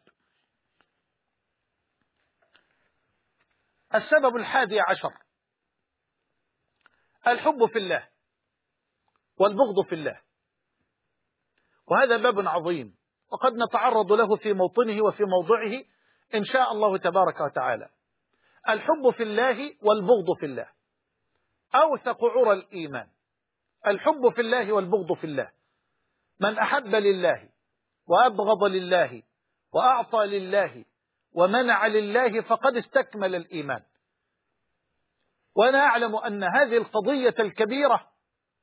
السبب 11: الحب في الله والبغض في الله. وهذا باب عظيم، وقد نتعرض له في موطنه وفي موضعه إن شاء الله تبارك وتعالى. الحب في الله والبغض في الله أوثق عرى الإيمان. الحب في الله والبغض في الله. من أحب لله وأبغض لله وأعطى لله ومنع لله فقد استكمل الإيمان. وأنا أعلم أن هذه القضية الكبيرة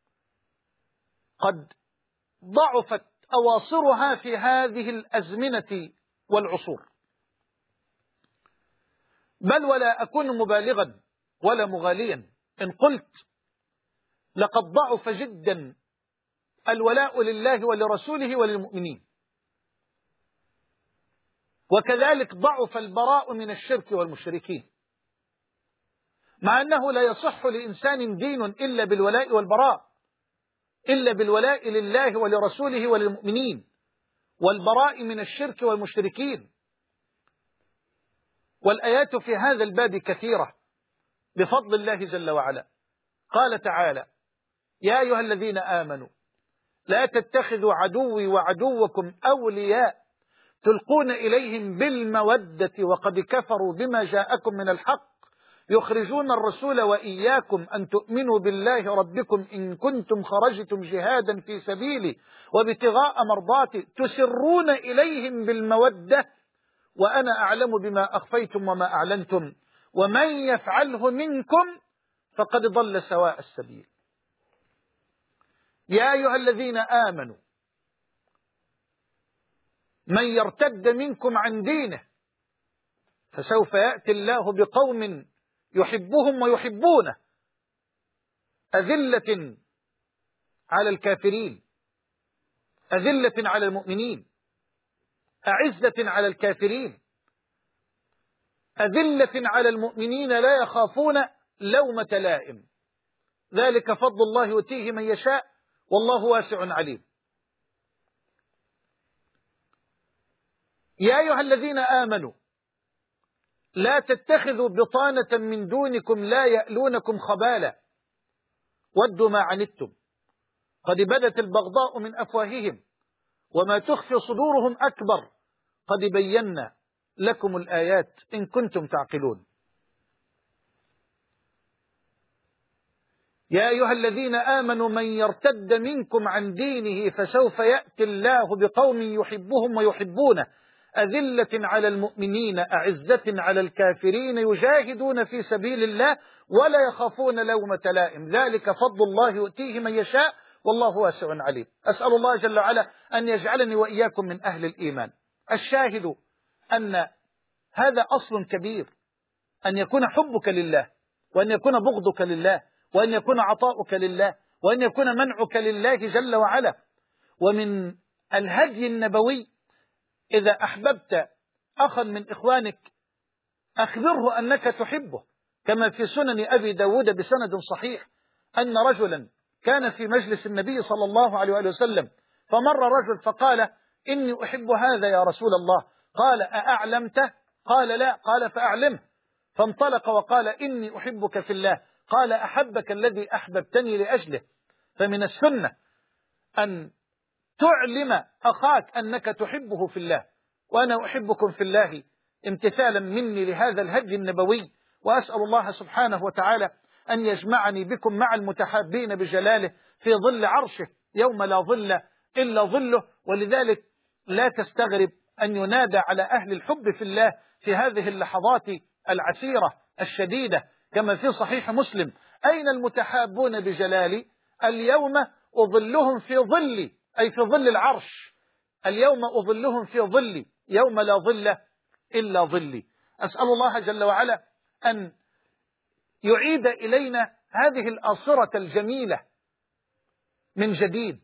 قد ضعفت أواصرها في هذه الأزمنة والعصور، بل ولا أكون مبالغا ولا مغاليا إن قلت لقد ضعف جدا الولاء لله ولرسوله وللمؤمنين، وكذلك ضعف البراء من الشرك والمشركين، مع أنه لا يصح لإنسان دين إلا بالولاء والبراء، إلا بالولاء لله ولرسوله وللمؤمنين والبراء من الشرك والمشركين. والآيات في هذا الباب كثيرة بفضل الله جل وعلا. قال تعالى: يا أيها الذين آمنوا لا تتخذوا عدوي وعدوكم أولياء تلقون إليهم بالمودة وقد كفروا بما جاءكم من الحق يخرجون الرسول وإياكم أن تؤمنوا بالله ربكم إن كنتم خرجتم جهادا في سبيلي وابتغاء مرضاتي تسرون إليهم بالمودة وأنا أعلم بما أخفيتم وما أعلنتم ومن يفعله منكم فقد ضل سواء السبيل. يا أيها الذين آمنوا من يرتد منكم عن دينه فسوف يأتي الله بقوم يحبهم ويحبونه أذلة على الكافرين أذلة على المؤمنين أعزة على الكافرين أذلة على المؤمنين لا يخافون لومة لائم ذلك فضل الله يؤتيه من يشاء والله واسع عليم. يا أيها الذين آمنوا لا تتخذوا بطانة من دونكم لا يألونكم خبالا ودوا ما عنتم قد بدت البغضاء من أفواههم وما تخفي صدورهم أكبر قد بينا لكم الآيات إن كنتم تعقلون. يا أيها الذين آمنوا من يرتد منكم عن دينه فسوف يأتي الله بقوم يحبهم ويحبونه أذلة على المؤمنين أعزة على الكافرين يجاهدون في سبيل الله ولا يخافون لومة لائم ذلك فضل الله يؤتيه من يشاء والله واسع عليم. أسأل الله جل وعلا أن يجعلني وإياكم من أهل الإيمان. الشاهد أن هذا أصل كبير، أن يكون حبك لله وأن يكون بغضك لله وأن يكون عطاؤك لله وأن يكون منعك لله جل وعلا. ومن الهدي النبوي إذا أحببت أخا من إخوانك أخبره أنك تحبه، كما في سنن أبي داود بسند صحيح أن رجلا كان في مجلس النبي صلى الله عليه وآله وسلم فمر رجل فقال: إني أحب هذا يا رسول الله. قال: أأعلمته؟ قال: لا. قال: فأعلمه. فانطلق وقال: إني أحبك في الله. قال: أحبك الذي أحببتني لأجله. فمن السنة أن تعلم أخاك أنك تحبه في الله. وأنا أحبكم في الله امتثالا مني لهذا الهدي النبوي، وأسأل الله سبحانه وتعالى أن يجمعني بكم مع المتحابين بجلاله في ظل عرشه يوم لا ظل إلا ظله. ولذلك لا تستغرب أن ينادى على أهل الحب في الله في هذه اللحظات العسيرة الشديدة كما في صحيح مسلم: أين المتحابون بجلالي؟ اليوم أظلهم في ظلي، أي في ظل العرش. اليوم أظلهم في ظلي يوم لا ظل إلا ظلي. أسأل الله جل وعلا أن يعيد إلينا هذه الآصرة الجميلة من جديد،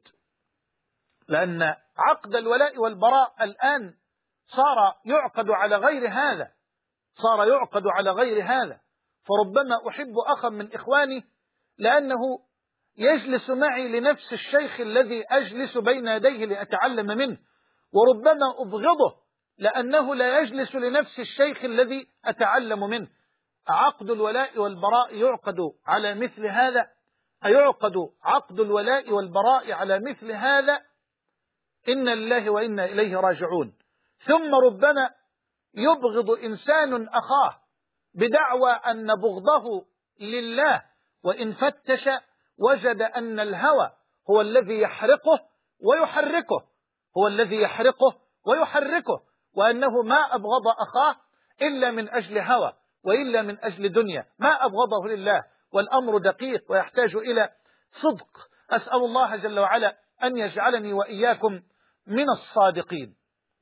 لأن عقد الولاء والبراء الآن صار يعقد على غير هذا، صار يعقد على غير هذا. فربما أحب أخا من إخواني لأنه يجلس معي لنفس الشيخ الذي أجلس بين يديه لأتعلم منه، وربما أبغضه لأنه لا يجلس لنفس الشيخ الذي أتعلم منه. عقد الولاء والبراء يعقد على مثل هذا، أيعقد عقد الولاء والبراء على مثل هذا؟ إنا لله وإنا إليه راجعون. ثم ربما يبغض إنسان أخاه بدعوى أن بغضه لله، وإن فتش وجد أن الهوى هو الذي يحرقه ويحركه، هو الذي يحرقه ويحركه، وأنه ما أبغض أخاه إلا من أجل هوى وإلا من أجل دنيا، ما أبغضه لله. والأمر دقيق ويحتاج إلى صدق. أسأل الله جل وعلا أن يجعلني وإياكم من الصادقين.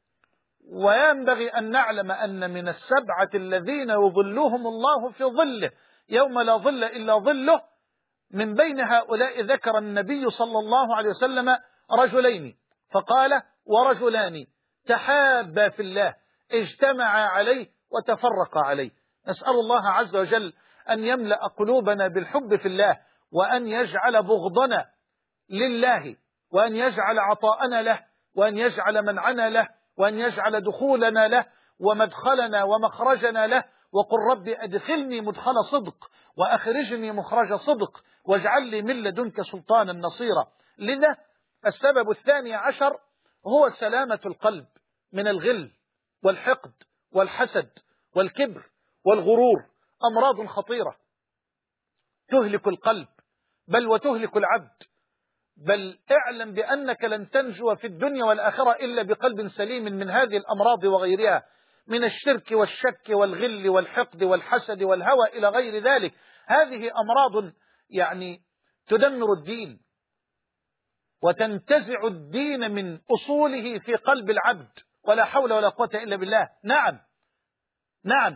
وينبغي أن نعلم أن من السبعة الذين يظلهم الله في ظله يوم لا ظل إلا ظله، من بين هؤلاء ذكر النبي صلى الله عليه وسلم رجلين فقال: ورجلان تحابا في الله اجتمعا عليه وتفرقا عليه. نسأل الله عز وجل أن يملأ قلوبنا بالحب في الله، وأن يجعل بغضنا لله، وأن يجعل عطاءنا له، وأن يجعل منعنا له، وأن يجعل دخولنا له، ومدخلنا ومخرجنا له، وقل رب أدخلني مدخل صدق وأخرجني مخرج صدق واجعل لي من لدنك سلطانا نصيرا. لذا السبب الثاني عشر هو سلامة القلب من الغل والحقد والحسد والكبر والغرور، أمراض خطيرة تهلك القلب بل وتهلك العبد. بل اعلم بأنك لن تنجو في الدنيا والآخرة إلا بقلب سليم من هذه الأمراض وغيرها من الشرك والشك والغل والحقد والحسد والهوى إلى غير ذلك. هذه أمراض تدمر الدين وتنتزع الدين من أصوله في قلب العبد، ولا حول ولا قوة إلا بالله. نعم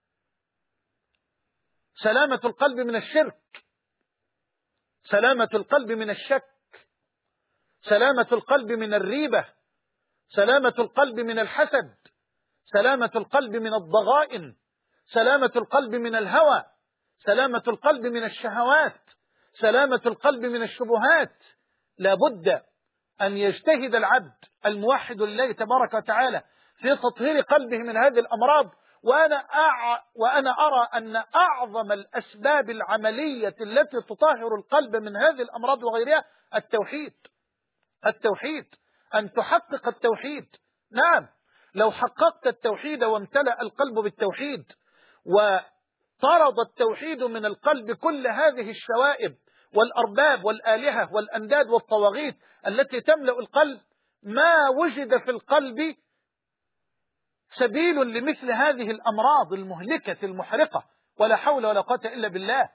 سلامة القلب من الشرك، سلامة القلب من الشك، سلامة القلب من الريبة، سلامة القلب من الحسد، سلامة القلب من الضغائن، سلامة القلب من الهوى، سلامة القلب من الشهوات، سلامة القلب من الشبهات. لا بد أن يجتهد العبد الموحد لله تبارك وتعالى في تطهير قلبه من هذه الأمراض. وأنا أرى أن أعظم الأسباب العملية التي تطهر القلب من هذه الأمراض وغيرها التوحيد، أن تحقق التوحيد. نعم، لو حققت التوحيد وامتلأ القلب بالتوحيد وطرد التوحيد من القلب كل هذه الشوائب والأرباب والآلهة والأنداد والطواغيت التي تملأ القلب، ما وجد في القلب سبيل لمثل هذه الأمراض المهلكة المحرقة، ولا حول ولا قوة إلا بالله.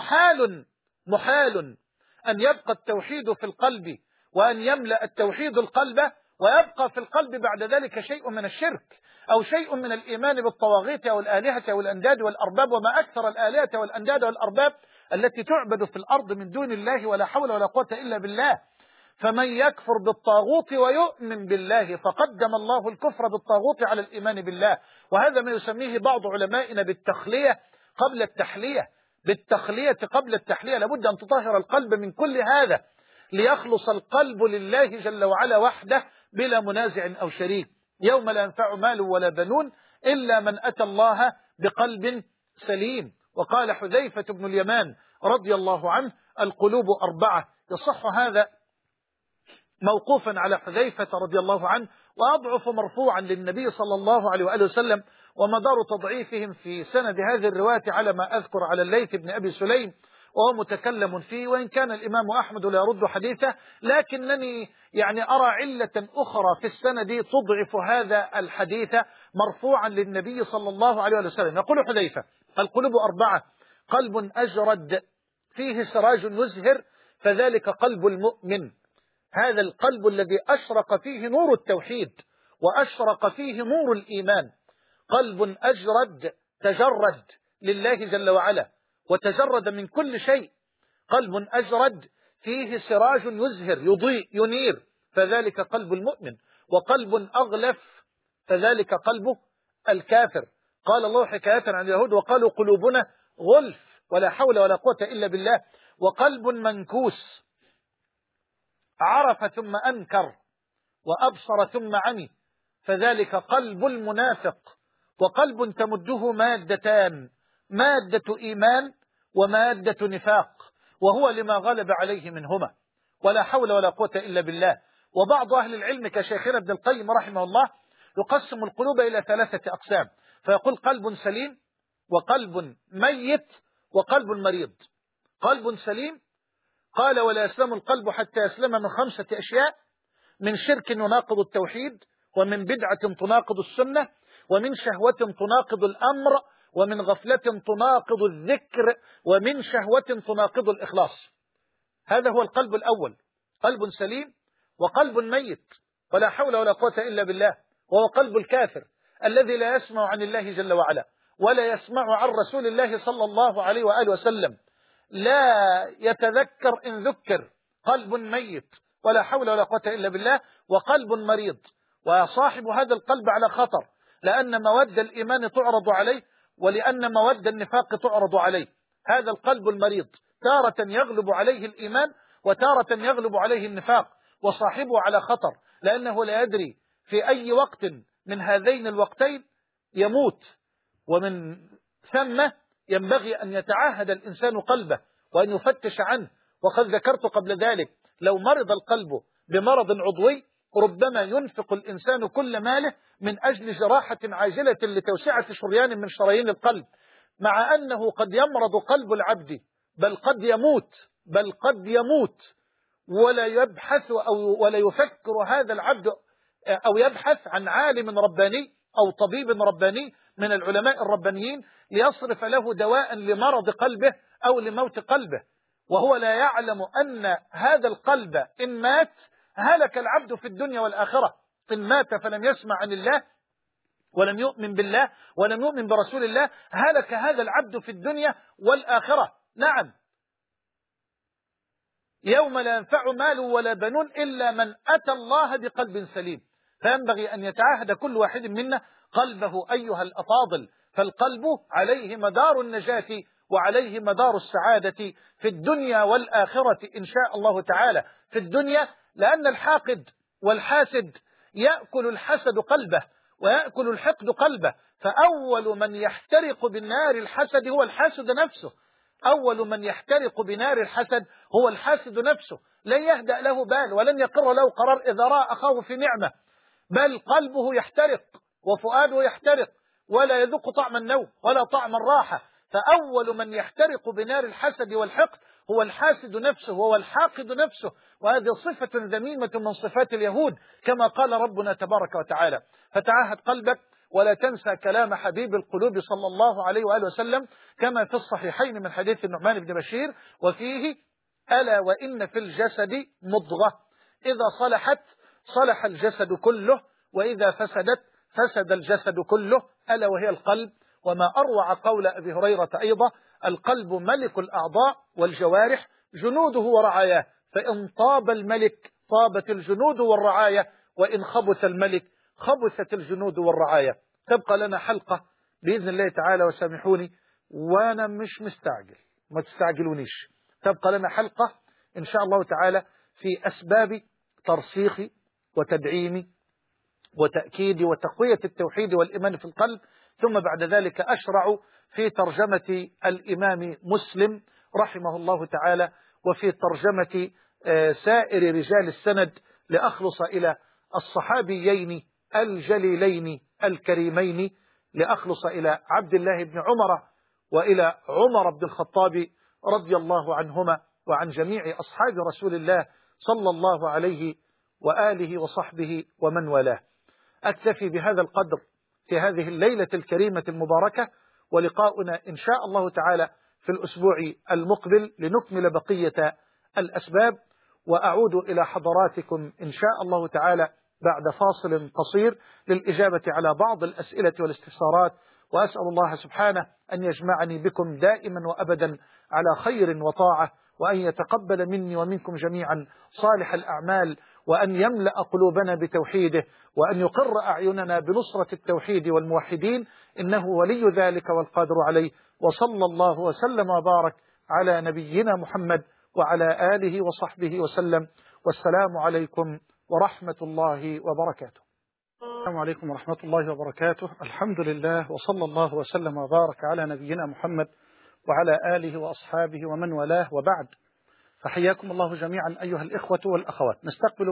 محال أن يبقى التوحيد في القلب وأن يملأ التوحيد القلب ويبقى في القلب بعد ذلك شيء من الشرك أو شيء من الإيمان بالطواغيت أو الآلهة والأنداد والأرباب، وما أكثر الآلهة والأنداد والأرباب التي تعبد في الأرض من دون الله، ولا حول ولا قوة إلا بالله. فمن يكفر بالطاغوت ويؤمن بالله فقدم الله الكفر بالطاغوت على الإيمان بالله. وهذا ما يسميه بعض علمائنا بالتخلية قبل التحلية. لابد أن تطهر القلب من كل هذا ليخلص القلب لله جل وعلا وحده بلا منازع أو شريك. يوم لا ينفع مال ولا بنون إلا من أتى الله بقلب سليم. وقال حذيفة بن اليمان رضي الله عنه: القلوب أربعة. يصح هذا موقوفا على حذيفة رضي الله عنه، وأضعف مرفوعا للنبي صلى الله عليه وآله وسلم، ومدار تضعيفهم في سند هذه الرواية على ما أذكر على الليث بن أبي سليم، وهو متكلم فيه، وإن كان الإمام أحمد لا يرد حديثه، لكنني أرى علة أخرى في السند تضعف هذا الحديث مرفوعا للنبي صلى الله عليه وسلم. يقول حذيفة: القلوب أربعة: قلب أجرد فيه سراج يزهر فذلك قلب المؤمن. هذا القلب الذي أشرق فيه نور التوحيد وأشرق فيه نور الإيمان. قلب أجرد تجرد لله جل وعلا وتجرد من كل شيء. قلب أجرد فيه سراج يزهر يضيء ينير فذلك قلب المؤمن. وقلب أغلف فذلك قلبه الكافر. قال الله حكاية عن اليهود: وقالوا قلوبنا غلف، ولا حول ولا قوة إلا بالله. وقلب منكوس عرف ثم أنكر وأبصر ثم عمي فذلك قلب المنافق. وقلب تمده مادتان: مادة إيمان ومادة نفاق، وهو لما غلب عليه منهما، ولا حول ولا قوة إلا بالله. وبعض أهل العلم كشيخنا ابن القيم رحمه الله يقسم القلوب إلى ثلاثة أقسام، فيقول: قلب سليم، وقلب ميت، وقلب مريض. قلب سليم قال: ولا يسلم القلب حتى يسلم من 5 أشياء: من شرك يناقض التوحيد، ومن بدعة تناقض السنة، ومن شهوة تناقض الأمر، ومن غفلة تناقض الذكر، ومن شهوة تناقض الإخلاص. هذا هو القلب الأول، قلب سليم وقلب ميت، ولا حول ولا قوة إلا بالله. وهو قلب الكافر الذي لا يسمع عن الله جل وعلا ولا يسمع عن رسول الله صلى الله عليه وآله وسلم، لا يتذكر إن ذكر. قلب ميت، ولا حول ولا قوة إلا بالله. وقلب مريض، وصاحب هذا القلب على خطر، لأن مواد الإيمان تعرض عليه ولأن مواد النفاق تعرض عليه. هذا القلب المريض تارة يغلب عليه الإيمان وتارة يغلب عليه النفاق، وصاحبه على خطر، لأنه لا يدري في أي وقت من هذين الوقتين يموت، ومن ثم ينبغي أن يتعاهد الإنسان قلبه وأن يفتش عنه. وقد ذكرت قبل ذلك لو مرض القلب بمرض عضوي ربما ينفق الإنسان كل ماله من أجل جراحة عاجلة لتوسعة شريان من شرايين القلب، مع أنه قد يمرض قلب العبد بل قد يموت ولا يبحث ولا يفكر هذا العبد أو يبحث عن عالم رباني أو طبيب رباني من العلماء الربانيين ليصرف له دواء لمرض قلبه أو لموت قلبه، وهو لا يعلم أن هذا القلب إن مات هلك العبد في الدنيا والآخرة. إن مات فلم يسمع عن الله ولم يؤمن بالله ولم يؤمن برسول الله هلك هذا العبد في الدنيا والآخرة. نعم، يوم لا ينفع مال ولا بنون إلا من أتى الله بقلب سليم. فينبغي أن يتعاهد كل واحد منا قلبه أيها الأفاضل، فالقلب عليه مدار النجاة وعليه مدار السعادة في الدنيا والآخرة إن شاء الله تعالى. في الدنيا لأن الحاقد والحاسد يأكل الحسد قلبه ويأكل الحقد قلبه، فأول من يحترق بالنار الحسد هو الحاسد نفسه. أول من يحترق بنار الحسد هو الحاسد نفسه، لن يهدأ له بال ولن يقر له قرار إذا رأى أخاه في نعمة، بل قلبه يحترق وفؤاده يحترق ولا يذوق طعم النوم ولا طعم الراحة. فأول من يحترق بنار الحسد والحقد هو الحاسد نفسه وهو الحاقد نفسه، وهذه صفة ذميمة من صفات اليهود كما قال ربنا تبارك وتعالى. فتعاهد قلبك ولا تنسى كلام حبيب القلوب صلى الله عليه وآله وسلم كما في الصحيحين من حديث النعمان بن بشير وفيه: ألا وإن في الجسد مضغة إذا صلحت صلح الجسد كله وإذا فسدت فسد الجسد كله، ألا وهي القلب. وما أروع قول أبي هريرة أيضا: القلب ملك الأعضاء والجوارح جنوده ورعاياه، فإن طاب الملك طابت الجنود والرعاية، وإن خبث الملك خبثت الجنود والرعاية. تبقى لنا حلقة بإذن الله تعالى، وسامحوني وأنا مش مستعجل، ما تستعجلونيش. تبقى لنا حلقة إن شاء الله تعالى في أسباب ترسيخ وتدعيم وتأكيد وتقوية التوحيد والإيمان في القلب، ثم بعد ذلك أشرع في ترجمة الإمام مسلم رحمه الله تعالى وفي ترجمة سائر رجال السند لأخلص إلى الصحابيين الجليلين الكريمين، لأخلص إلى عبد الله بن عمر وإلى عمر بن الخطاب رضي الله عنهما وعن جميع أصحاب رسول الله صلى الله عليه وآله وصحبه ومن والاه. أكتفي بهذا القدر في هذه الليلة الكريمة المباركة، ولقاؤنا إن شاء الله تعالى في الأسبوع المقبل لنكمل بقية الأسباب، وأعود إلى حضراتكم إن شاء الله تعالى بعد فاصل قصير للإجابة على بعض الأسئلة والاستفسارات، وأسأل الله سبحانه أن يجمعني بكم دائما وأبدا على خير وطاعة، وأن يتقبل مني ومنكم جميعا صالح الأعمال، وأن يملأ قلوبنا بتوحيده، وأن يقر أعيننا بنصرة التوحيد والموحدين، إنه ولي ذلك والقادر عليه. وصلى الله وسلم وبارك على نبينا محمد وعلى آله وصحبه وسلم، والسلام عليكم ورحمة الله وبركاته. السلام عليكم ورحمة الله وبركاته. الحمد لله، وصلى الله وسلم وبارك على نبينا محمد وعلى آله وأصحابه ومن والاه، وبعد، فحياكم الله جميعا أيها الإخوة والأخوات. نستقبل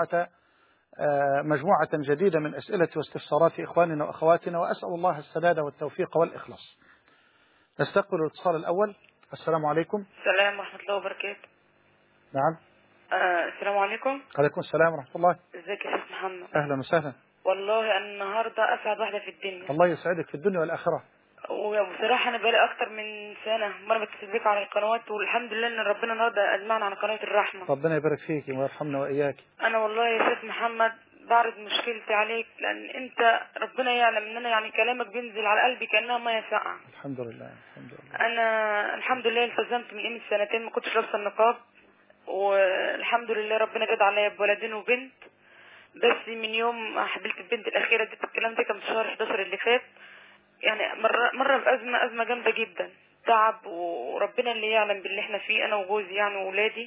مجموعة جديدة من أسئلة واستفسارات إخواننا وأخواتنا، وأسأل الله السداد والتوفيق والإخلاص. نستقبل الاتصال الأول. السلام عليكم. السلام ورحمة الله وبركاته. نعم. السلام عليكم. عليكم السلام ورحمة الله. ازيك يا شيخ محمد؟ أهلا وسهلا. والله أنا النهاردة أسعد واحدة في الدنيا. الله يسعدك في الدنيا والآخرة. وبصراحة أنا بقالي أكتر من سنة مرة بتصل بك على القنوات، والحمد لله إن ربنا النهاردة أجمعنا على قناة الرحمة. ربنا يبارك فيك ويرحمنا وإياك. أنا والله يا شيخ محمد بعرض مشكلتي عليك، لأن أنت ربنا يعلم إن أنا يعني كلامك بينزل على قلبي كأنها مية ساقعة. الحمد لله الحمد لله. أنا الحمد لله التزمت من قيمة سنتين، ما كنتش لابسة النقاب، والحمد لله ربنا جد عليا بولدين وبنت. بس من يوم حبلت البنت الأخيرة دي، الكلام ده كان في شهر 11 اللي فات، يعني مرة بأزمة جامدة جدا، تعب، وربنا اللي يعلم باللي احنا فيه أنا وجوزي يعني وولادي.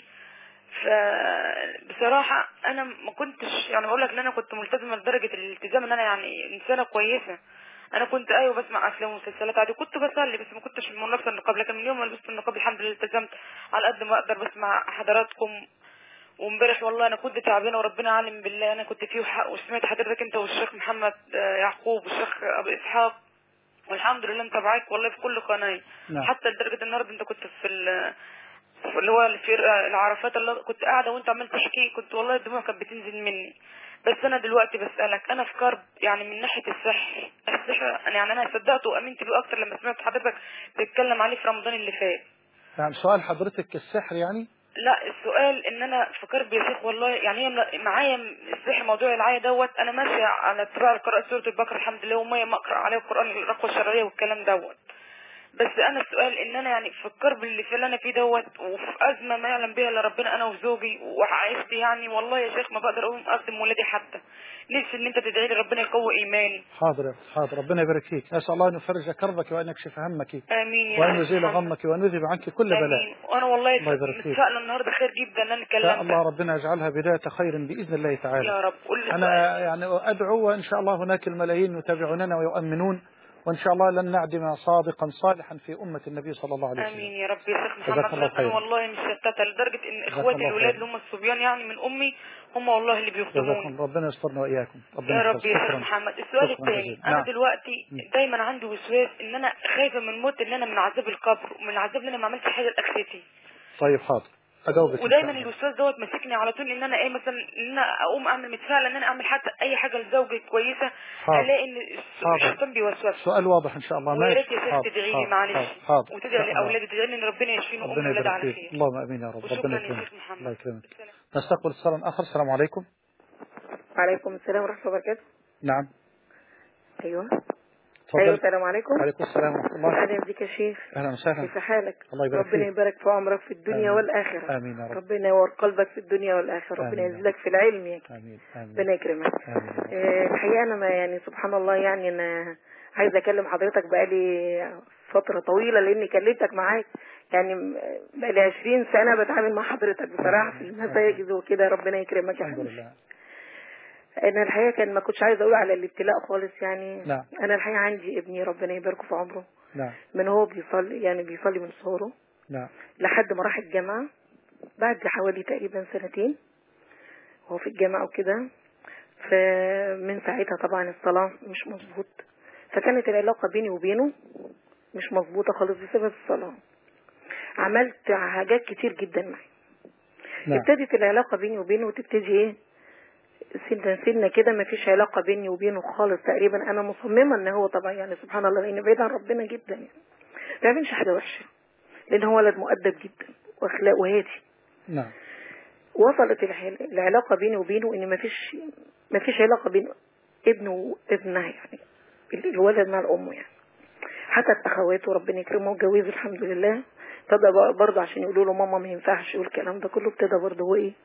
فبصراحة أنا ما كنتش يعني بقول لك إن أنا كنت ملتزمة لدرجة الالتزام إن أنا يعني إنسانة كويسة، انا كنت بسمع افلام ومسلسلات عادي، كنت بصلي بس ما كنتش من لابسه النقاب، لكن من يوم ما لبست النقاب الحمد لله التزمت على قد ما اقدر بسمع حضراتكم. وامبارح والله انا كنت تعبانه وربنا عالم بالله، انا كنت فيه وسمعت حضرتك انت والشيخ محمد يعقوب والشيخ ابو اسحاق، والحمد لله متابعاك والله في كل قناه. نعم. حتى لدرجه النهارده انت كنت في اللي هو في العرفات اللي كنت قاعده وانت عمال تحكي، كنت والله الدموع كانت بتنزل مني. بس انا دلوقتي بسالك، انا في كرب يعني من ناحيه السحر يعني انا صدقت وامنت بيه اكتر لما سمعت حضرتك تتكلم عليه في رمضان اللي فات. نعم. سؤال حضرتك السحر يعني؟ لا السؤال ان انا في كرب يا شيخ والله، يعني هي معايا السحر موضوع العايه دوت، انا ماشيه على اتباع قراءه سوره البقره الحمد لله، وما اقرا عليه القران الرقوه الشرعيه والكلام دوت. بس انا السؤال ان انا يعني في الكرب اللي انا فيه دوت، وفي ازمه ما يعلم بها الا ربنا انا وزوجي وعايشت، يعني والله يا شيخ ما بقدر اقوم اخدم ولادي حتى. نفسي ان انت تدعي لي ربنا يقوي ايماني. حاضر حاضر، ربنا يبارك فيك. اسال الله ان يفرج كربك وان يكشف همك امين يا وان شيخ يزيل محمد. غمك وان يذهب عنك كل بلاء. امين. وانا والله الله يبارك فيك. متفائله النهارده خير جدا ان انا ان شاء الله كلمتك. ربنا يجعلها بداية خير بإذن الله تعالى. يا رب. قول لي أنا سؤال. يعني أدعو وإن شاء الله هناك الملايين يتابعوننا ويؤمنون، وإن شاء الله لن نعدم صادقا صالحا في أمة النبي صلى الله عليه وسلم. امين يا رب يا شيخ جزاك محمد. الله انا خيرا. والله مش شتاته لدرجه ان جزاك اخواتي الله الولاد خيرا. اللي هم الصبيان يعني من امي هم والله اللي بيخدموني. جزاكم ربنا يسترنا وإياكم. ربنا يا يحفظ. رب يا شيخ شكرا. محمد. السؤال شكرا الثاني، جزيلا. انا نعم. دلوقتي دايما عندي وسواس ان انا خايفه من موت، ان انا من عذاب القبر ومن العذاب ان انا ما عملتش حاجه لاخرتي. طيب حاضر، أجاوبك إن ودايما شاء الله. الوسواس دوت ماسكني على طول، ان انا مثلا ان انا اقوم اعمل متفائله ان انا اعمل حتى اي حاجه لزوجي كويسه، حاضر الاقي ان حاضر. الشيطان بيوسوس. سؤال واضح إن شاء الله. ويا ريت ماشي. يا شيخ حاضر تدعي لي حاضر معلش، حاضر حاضر إن وتدعي شاء الله. لاولادي، تدعي لي ان ربنا يشفيني وام ربنا ولادي يبارك على فيك. خير. اللهم آمين يا رب. ربنا وشكرا يا يكرمك. شيخ محمد. الله يكرمك. السلام. نستقبل اتصال آخر. السلام عليكم. وعليكم السلام ورحمة الله وبركاته. نعم. أيوة. أيوة تفضل. السلام عليكم. وعليكم السلام ورحمة الله. أهلا بك يا شيخ. أهلا وسهلا. كيف حالك؟ الله يبارك ربنا فيك. يبارك في عمرك في الدنيا آمين. والآخرة. آمين يا رب. ربنا ينور قلبك في الدنيا والآخرة. ربنا آمين يا يزيدك في العلم يا كده. آمين آمين. ربنا يكرمك. آمين يا رب. الحقيقة أنا ما يعني سبحان الله، يعني أنا عايزة أكلم حضرتك بقالي فترة طويلة، لأني كلمتك معاك يعني بقالي 20 سنة بتعامل مع حضرتك بصراحة في المساجد وكده. ربنا يكرمك يا الحمد حبيبي. لله. انا الحقيقه ما كنتش عايزه اقول على الابتلاء خالص يعني. نعم. انا الحقيقه عندي ابني ربنا يباركه في عمره. نعم. من هو بيصلي، يعني بيصلي من صغره نعم. لحد ما راح الجامعه، بعد حوالي تقريبا سنتين هو في الجامعه وكده. فمن ساعتها طبعا الصلاه مش مظبوط، فكانت العلاقه بيني وبينه مش مظبوطه خالص بسبب الصلاه. عملت حاجات كتير جدا معي. نعم. ابتدت العلاقه بيني وبينه وتبتدي ايه سنة كده، ما فيش علاقة بيني وبينه خالص تقريبا. انا مصممة ان هو طبعا يعني سبحان الله لانه بعيد عن ربنا جدا، يعني ما بيعملش حاجة وحشة لان هو ولد مؤدب جدا واخلاق وهادي. نعم. وصلت العلاقة بيني وبينه ان ما فيش علاقة بين ابنه وابنها، يعني الولد مع الام يعني. حتى اخواته ربنا يكرمه وجوزه الحمد لله، ابتدى برضه عشان يقولوا له ماما ما ينفعش والكلام ده كله، ابتدى برضه هو ايه.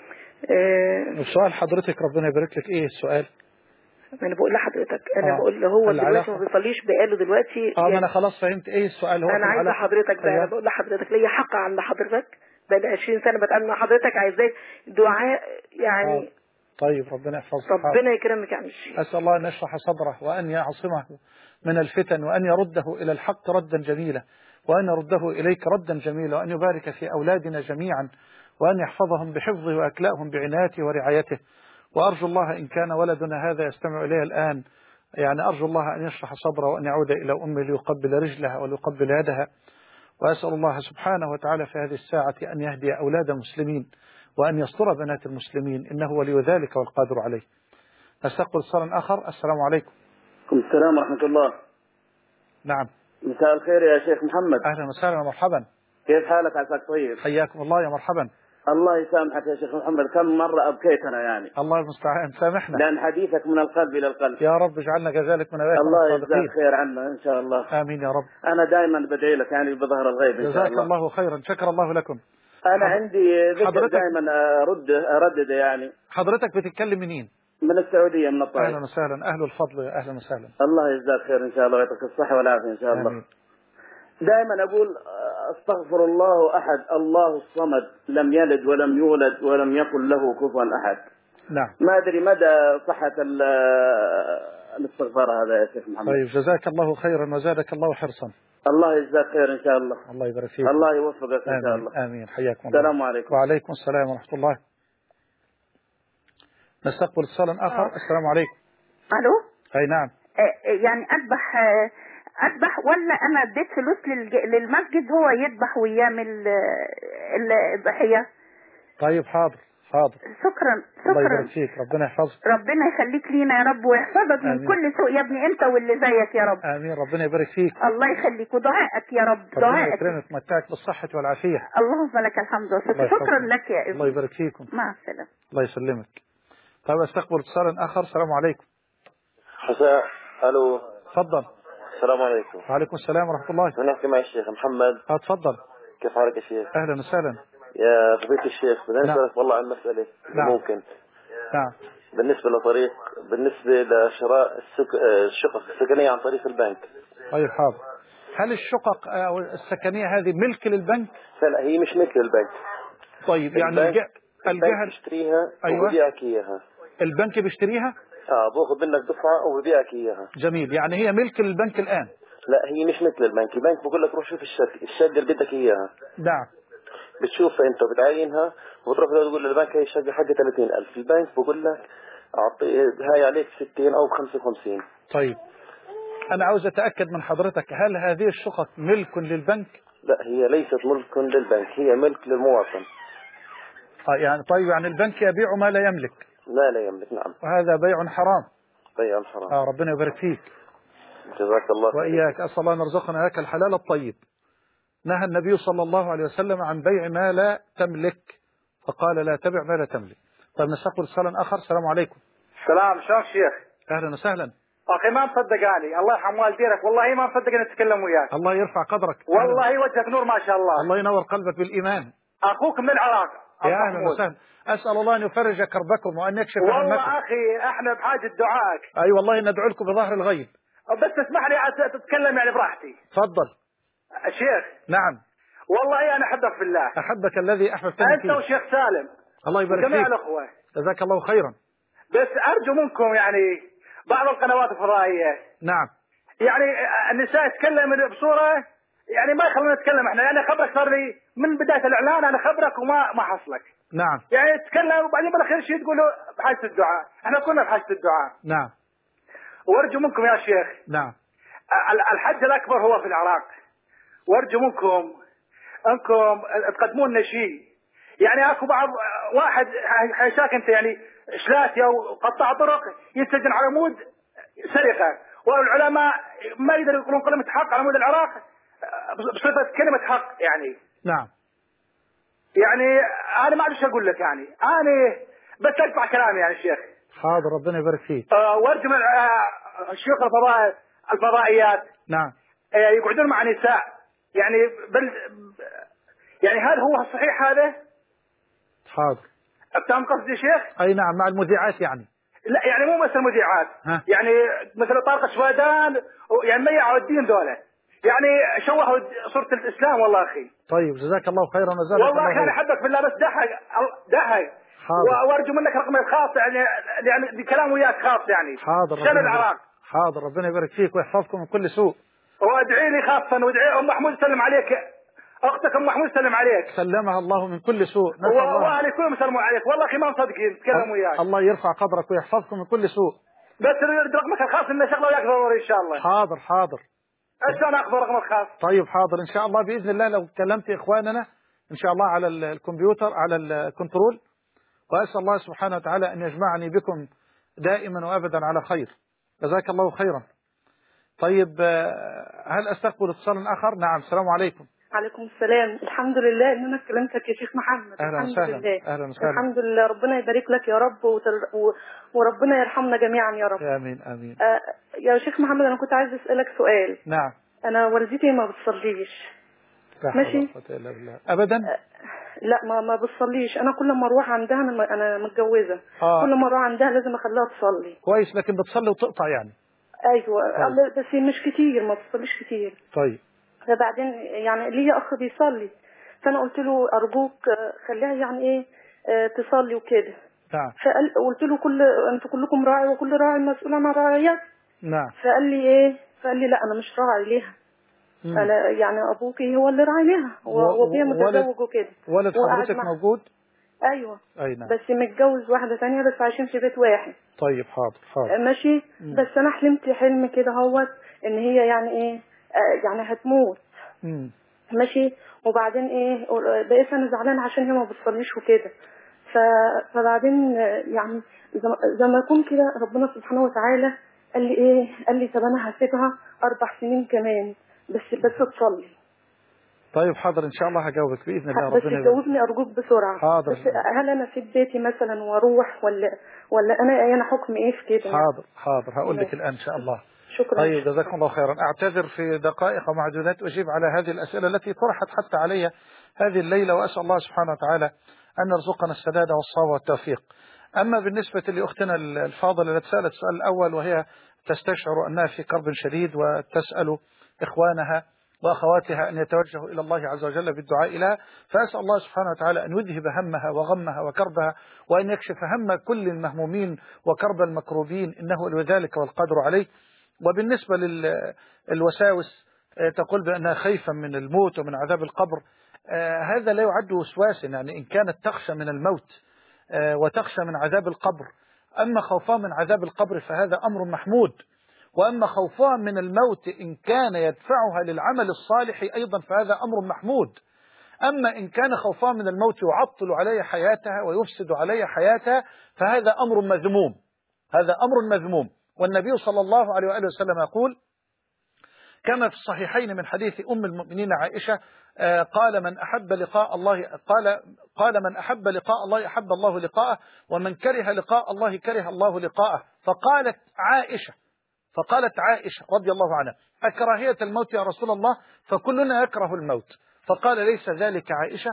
السؤال حضرتك ربنا يبارك لك ايه السؤال؟ انا بقول لحضرتك، انا بقول له هو دلوقتي ما بيصليش بقاله دلوقتي ما يعني. انا خلاص فهمت ايه السؤال. هو انا عايزه حضرتك بقى. انا بقول لحضرتك ليا حق عند حضرتك، بقى 20 سنه بتعامل مع حضرتك، عايزاك دعاء يعني. طيب ربنا يحفظك. ربنا يكرمك يا عم الشيخ. اسال الله ان يشرح صدره وان يعصمه من الفتن وان يرده الى الحق ردا جميلا وان يرده اليك ردا جميلا وان يبارك في اولادنا جميعا وان يحفظهم بحفظه واكلاهم بعنايته ورعايته. وارجو الله ان كان ولدنا هذا يستمع اليه الان، يعني ارجو الله ان يشرح صدره وان يعود الى امه ليقبل رجلها وليقبل يدها. واسال الله سبحانه وتعالى في هذه الساعه ان يهدي اولاد المسلمين وان يستر بنات المسلمين، انه ولي ذلك والقادر عليه. نستقبل اتصالا اخر. السلام عليكم. وعليكم السلام ورحمة الله. نعم. مساء الخير يا شيخ محمد. اهلا وسهلا ومرحبا. كيف حالك؟ عساك طيب. حياكم الله يا مرحبا. الله يسامحك يا شيخ محمد، كم مرة أبكيت أنا يعني. الله المستعان. سامحنا. لأن حديثك من القلب إلى القلب. يا رب اجعلنا كذلك من أولئك الله الصادقين. يجزاك خير عنا إن شاء الله. آمين يا رب. أنا دائما بدعي لك يعني بظهر الغيب إن شاء الله. جزاك الله خيرا. شكر الله لكم. أنا عندي ذكر دائما أردد يعني. حضرتك بتتكلم منين؟ من السعودية، من الطائف. أهلا وسهلا. أهل الفضل. أهلا وسهلا. الله يجزاك خير إن شاء الله ويعطيك الصحة والعافية إن شاء الله. آمين. دائما أقول استغفر الله أحد، الله الصمد، لم يلد ولم يولد ولم يكن له كفوا أحد. نعم. ما أدري مدى صحة الاستغفار هذا يا شيخ محمد. طيب جزاك الله خيرا وزادك الله حرصا. الله يجزاك خير إن شاء الله. الله يبارك فيك. الله يوفقك إن شاء الله. آمين آمين. حياكم الله. السلام عليكم. وعليكم السلام ورحمة الله. نستقبل اتصالا آخر. السلام عليكم. الو. اي نعم. يعني اذبح ولا انا اديت فلوس للمسجد هو يذبح ويعمل الضحيه؟ طيب حاضر حاضر. شكرا الله شكرا. يبارك فيك. ربنا يحفظك. ربنا يخليك لينا يا رب ويحفظك من كل سوء يا ابني انت واللي زيك يا رب. امين. ربنا يبارك فيك. الله يخليك ودعائك يا رب. ربنا دعائك يكرمك ويمتعك بالصحة والعافية. اللهم لك الحمد والشكر. شكرا لك يا ابني. الله يبارك فيكم. مع السلامة. الله يسلمك. طيب استقبل اتصالا آخر. السلام عليكم. حساء. الو. تفضل. السلام عليكم. وعليكم السلام ورحمة الله. نحكي مع الشيخ محمد. تفضل. كيف حالك يا شيخ؟ أهلا وسهلا. يا فضيلة الشيخ بدنا نسألك والله عن مسألة. نعم. ممكن. نعم. بالنسبة لشراء الشقق السكنية عن طريق البنك. طيب حاضر. هل الشقق أو السكنية هذه ملك للبنك؟ لا هي مش ملك البنك. طيب يعني البنك بيشتريها. أيوة. وبيبيعك إياها. البنك بيشتريها؟ باخذ منك دفعة وبيبيعك إياها. جميل. يعني هي ملك للبنك الآن؟ لا هي مش مثل البنك. البنك بقول لك روح شوف الشقة اللي بدك إياها. نعم. بتشوفها انت وبتعينها وتروح تقول للبنك هي الشقة حقها 30,000. البنك بقول لك اعطي هاي عليك 60 او 55. طيب انا عاوز اتأكد من حضرتك، هل هذه الشقق ملك للبنك؟ لا هي ليست ملك للبنك، هي ملك للمواطن. يعني طيب يعني البنك يبيع ما لا يملك. ما لا يملك. نعم. وهذا بيع حرام. بيع حرام. ربنا يبارك فيك. جزاك الله خير. وإياك. أسأل الله أن يرزقنا لك الحلال الطيب. نهى النبي صلى الله عليه وسلم عن بيع ما لا تملك، فقال لا تبع ما لا تملك. طيب نستقبل اتصالا آخر. السلام عليكم. السلام. شلون شيخ؟ أهلا وسهلا. أخي ما مصدقاني، الله يرحم والدينك، والله ما مصدق أن أتكلم وياك. الله يرفع قدرك. والله وجهك نور ما شاء الله. الله ينور قلبك بالإيمان. أخوك من العراق. يا أهلا وسهلا. أسأل الله أن يفرج كربكم وأن يكشف همكم. والله أخي احنا بحاجة دعائك. أي والله ندعو لكم بظهر الغيب. بس اسمح لي تتكلم يعني براحتي. تفضل. شيخ. نعم. والله أنا أحبك في الله. أحبك الذي أحببتني فيه. أنت وشيخ سالم. الله يبارك فيك. وجميع الأخوة. جزاك الله خيرا. بس أرجو منكم يعني بعض القنوات الفضائية. نعم. يعني النساء يتكلم بصورة يعني ما يخلونا نتكلم احنا. يعني خبرك صار لي من بداية الإعلان أنا خبرك وما حصلك. نعم. يعني تتكلم وبعدين بالأخير شيء تقولوا بحاجة الدعاء. احنا كنا بحاجة الدعاء. نعم. وارجو منكم يا شيخ. نعم. الحج الأكبر هو في العراق. وارجو منكم أنكم تقدمون لنا شيء. يعني اكو بعض واحد حيشاك انت يعني شلاتي او قطاع طرق يسجن على مود سرقة، والعلماء ما يقدروا يقولون كلمة حق على مود العراق بصفة كلمة حق يعني. نعم. يعني انا ما اعرف ايش اقول لك يعني. انا بس ادفع كلامي يعني شيخ. حاضر ربنا يبارك فيك. وارجو من الشيوخ الفضائيات. نعم. يقعدون مع نساء يعني يعني هل هو صحيح هذا؟ حاضر. فاهم قصدي شيخ؟ اي نعم مع المذيعات يعني. لا يعني مو مثل المذيعات. يعني مثل طارق الشويدان يعني ميعوا الدين دولة يعني شوهوا صورة الإسلام والله أخي. طيب جزاك الله خيرا وزادك الله والله خير. كان أحبك بالله بس دحق وارجو منك رقمي الخاص يعني بكلام وياك خاص يعني. حاضر. شان العراق. حاضر ربنا يبارك فيك ويحفظكم من كل سوء. وادعي لي خاصة وادعي أم محمود سلم عليك، أختك أم محمود سلم عليك. سلمها الله من كل سوء. وأهلي كلهم يسلموا عليك والله أخي ما مصدقين تكلم وياك. الله يرفع قدرك ويحفظكم من كل سوء. بس رقمك الخاص إن شغله وياك ضروري إن شاء الله. حاضر حاضر. شلون أخذ رقم الخاص؟ طيب حاضر إن شاء الله بإذن الله لو كلمت إخواننا إن شاء الله على الكمبيوتر على الكنترول، وأسأل الله سبحانه وتعالى أن يجمعني بكم دائما وأبدا على خير. جزاك الله خيرا. طيب هل أستقبل اتصالا آخر؟ نعم. السلام عليكم. عليكم السلام. الحمد لله ان انا كلمتك يا شيخ محمد. اهلا وسهلا. اهلا وسهلا. الحمد لله ربنا يبارك لك يا رب وربنا يرحمنا جميعا يا رب. امين امين. يا شيخ محمد انا كنت عايز اسالك سؤال. نعم. انا والدتي ما بتصليش. ماشي. ابدا. لا ما بتصليش. انا كل ما اروح عندها انا متجوزه. كل ما اروح عندها لازم اخليها تصلي. كويس لكن بتصلي وتقطع يعني. ايوه بس مش كتير، ما بتصليش كتير. طيب. فبعدين يعني ليا اخ بيصلي فانا قلت له ارجوك خليها يعني ايه تصلي وكده. نعم. فقلت له انتوا كلكم راعي وكل راعي مسؤول عن رعيته. نعم. فقال لي لا أنا مش راعي ليها. أنا يعني أبوكي هو اللي راعي ليها، وأبويا متزوج وكده. ولد حضرتك موجود؟ أيوة. أي نعم. بس متجوز واحدة تانية، بس عايشين في بيت واحد. طيب حاضر. ماشي. بس أنا حلمت حلم كده هوت إن هي يعني إيه، يعني هتموت. ماشي. وبعدين إيه، بقيت أنا زعلانة عشان هي ما بتصليش وكده. فبعدين يعني زي ما يكون كده ربنا سبحانه وتعالى قال لي ايه، قال لي طب انا هسيبها 4 سنين كمان بس تصلي. طيب حاضر ان شاء الله هجاوبك باذن الله. بس تجاوبني ارجوك بسرعه. حاضر. بس هل انا اسيب بيتي مثلا واروح ولا انا حكم ايه في كده؟ حاضر هقول لك الان ان شاء الله. شكرا. طيب جزاكم الله خيرا. اعتذر في دقائق ومعدودات اجيب على هذه الاسئله التي طرحت حتى علي هذه الليله، واسال الله سبحانه وتعالى ان يرزقنا السداد والصواب والتوفيق. اما بالنسبه لاختنا الفاضله التي سالت السؤال الاول، وهي تستشعر انها في كرب شديد وتسال اخوانها واخواتها ان يتوجهوا الى الله عز وجل بالدعاء لها، فاسال الله سبحانه وتعالى ان يذهب همها وغمها وكربها، وان يكشف هم كل المهمومين وكرب المكروبين، انه ولي ذلك والقادر عليه. وبالنسبة للوساوس تقول بأنها خايفة من الموت ومن عذاب القبر، هذا لا يعد وسواسا، يعني إن كانت تخشى من الموت وتخشى من عذاب القبر. أما خوفها من عذاب القبر فهذا أمر محمود، وأما خوفها من الموت إن كان يدفعها للعمل الصالح أيضا فهذا أمر محمود. أما إن كان خوفها من الموت يعطل عليها حياتها ويفسد عليها حياتها فهذا أمر مذموم، هذا أمر مذموم. والنبي صلى الله عليه وآله وسلم يقول كما في الصحيحين من حديث أم المؤمنين عائشة قال من أحب لقاء الله قال من أحب لقاء الله أحب الله لقاءه، ومن كره لقاء الله كره الله لقاءه. فقالت عائشة رضي الله عنها أكراهية الموت يا رسول الله؟ فكلنا يكره الموت. فقال ليس ذلك عائشة،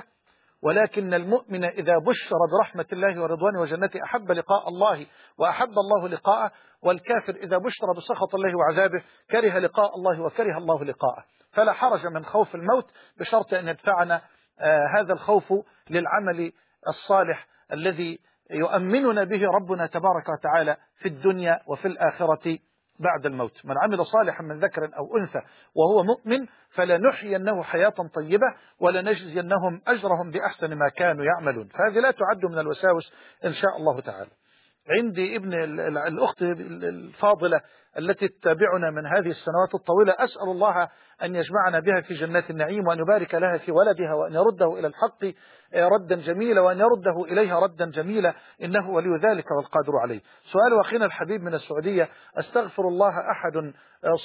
ولكن المؤمن إذا بشر برحمة الله ورضوانه وجنته أحب لقاء الله وأحب الله لقاءه، والكافر إذا بشر بسخط الله وعذابه كره لقاء الله وكره الله لقاءه. فلا حرج من خوف الموت بشرط أن يدفعنا هذا الخوف للعمل الصالح الذي يؤمننا به ربنا تبارك وتعالى في الدنيا وفي الآخرة بعد الموت. من عمل صالحا من ذكر أو أنثى وهو مؤمن فلنحيينه حياة طيبة ولنجزينهم أجرهم بأحسن ما كانوا يعملون. فهذه لا تعد من الوساوس إن شاء الله تعالى. عندي ابن الأخت الفاضلة التي تتابعنا من هذه السنوات الطويلة، أسأل الله أن يجمعنا بها في جنات النعيم، وأن يبارك لها في ولدها، وأن يرده إلى الحق ردا جميلا، وأن يرده إليها ردا جميلا، إنه ولي ذلك والقادر عليه. سؤال أخينا الحبيب من السعودية: أستغفر الله أحد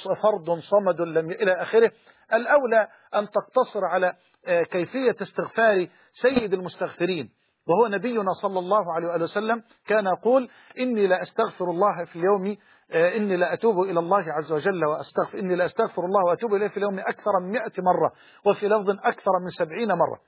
فرد صمد لم إلى آخره. الأولى أن تقتصر على كيفية استغفار سيد المستغفرين، وهو نبينا صلى الله عليه وسلم كان يقول: إني لا أستغفر الله في اليوم، إني لا أتوب إلى الله عز وجل وأستغفر، إني لا أستغفر الله وأتوب إليه في اليوم أكثر من 100 مرة، وفي لفظ أكثر من 70 مرة.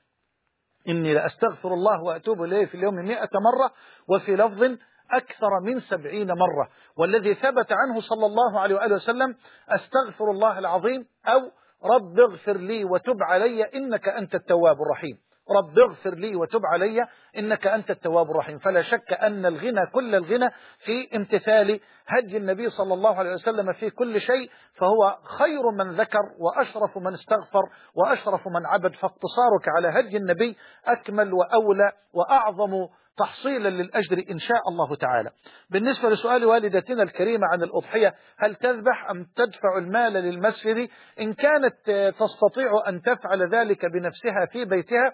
إني لا أستغفر الله وأتوب إليه في اليوم 100 مرة، وفي لفظ أكثر من 70 مرة. والذي ثبت عنه صلى الله عليه وآله وسلم: أستغفر الله العظيم، أو رب اغفر لي وتب علي إنك أنت التواب الرحيم. رب اغفر لي وتب علي إنك أنت التواب الرحيم. فلا شك أن الغنى كل الغنى في امتثال هدي النبي صلى الله عليه وسلم في كل شيء، فهو خير من ذكر وأشرف من استغفر وأشرف من عبد. فاقتصارك على هدي النبي أكمل وأولى وأعظم تحصيلا للأجر إن شاء الله تعالى. بالنسبة لسؤال والدتنا الكريمة عن الأضحية: هل تذبح أم تدفع المال للمسجد؟ إن كانت تستطيع أن تفعل ذلك بنفسها في بيتها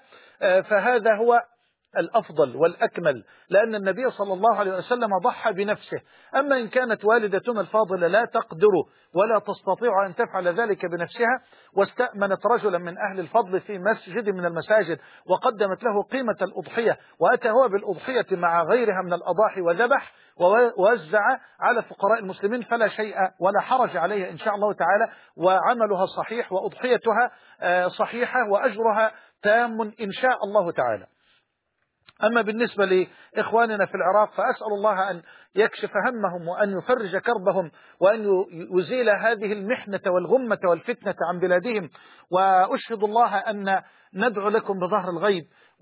فهذا هو الأفضل والأكمل، لأن النبي صلى الله عليه وسلم ضحى بنفسه. أما إن كانت والدتنا الفاضلة لا تقدر ولا تستطيع أن تفعل ذلك بنفسها، واستأمنت رجلا من أهل الفضل في مسجد من المساجد وقدمت له قيمة الأضحية، وأتى هو بالأضحية مع غيرها من الأضاحي وذبح ووزع على فقراء المسلمين، فلا شيء ولا حرج عليه إن شاء الله تعالى، وعملها صحيح وأضحيتها صحيحة وأجرها تام إن شاء الله تعالى. أما بالنسبة لإخواننا في العراق فأسأل الله أن يكشف همهم وأن يفرج كربهم وأن يزيل هذه المحنة والغمة والفتنة عن بلادهم. وأشهد الله أن ندعو لكم بظهر الغيب،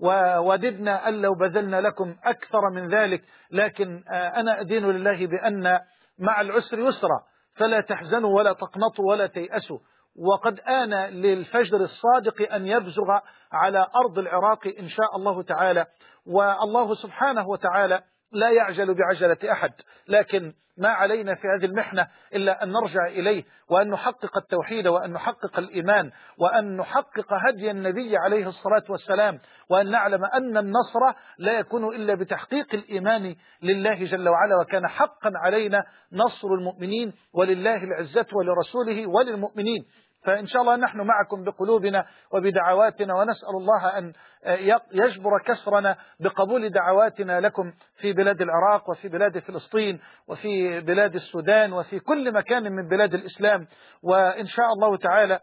ووددنا أن لو بذلنا لكم أكثر من ذلك، لكن أنا أدين لله بأن مع العسر يسرا، فلا تحزنوا ولا تقنطوا ولا تيأسوا، وقد آن للفجر الصادق أن يبزغ على أرض العراق إن شاء الله تعالى. والله سبحانه وتعالى لا يعجل بعجلة أحد، لكن ما علينا في هذه المحنة إلا أن نرجع إليه، وأن نحقق التوحيد، وأن نحقق الإيمان، وأن نحقق هدي النبي عليه الصلاة والسلام، وأن نعلم أن النصر لا يكون إلا بتحقيق الإيمان لله جل وعلا، وكان حقا علينا نصر المؤمنين، ولله العزة ولرسوله وللمؤمنين. فإن شاء الله نحن معكم بقلوبنا وبدعواتنا، ونسأل الله أن يجبر كسرنا بقبول دعواتنا لكم في بلاد العراق وفي بلاد فلسطين وفي بلاد السودان وفي كل مكان من بلاد الإسلام. وإن شاء الله تعالى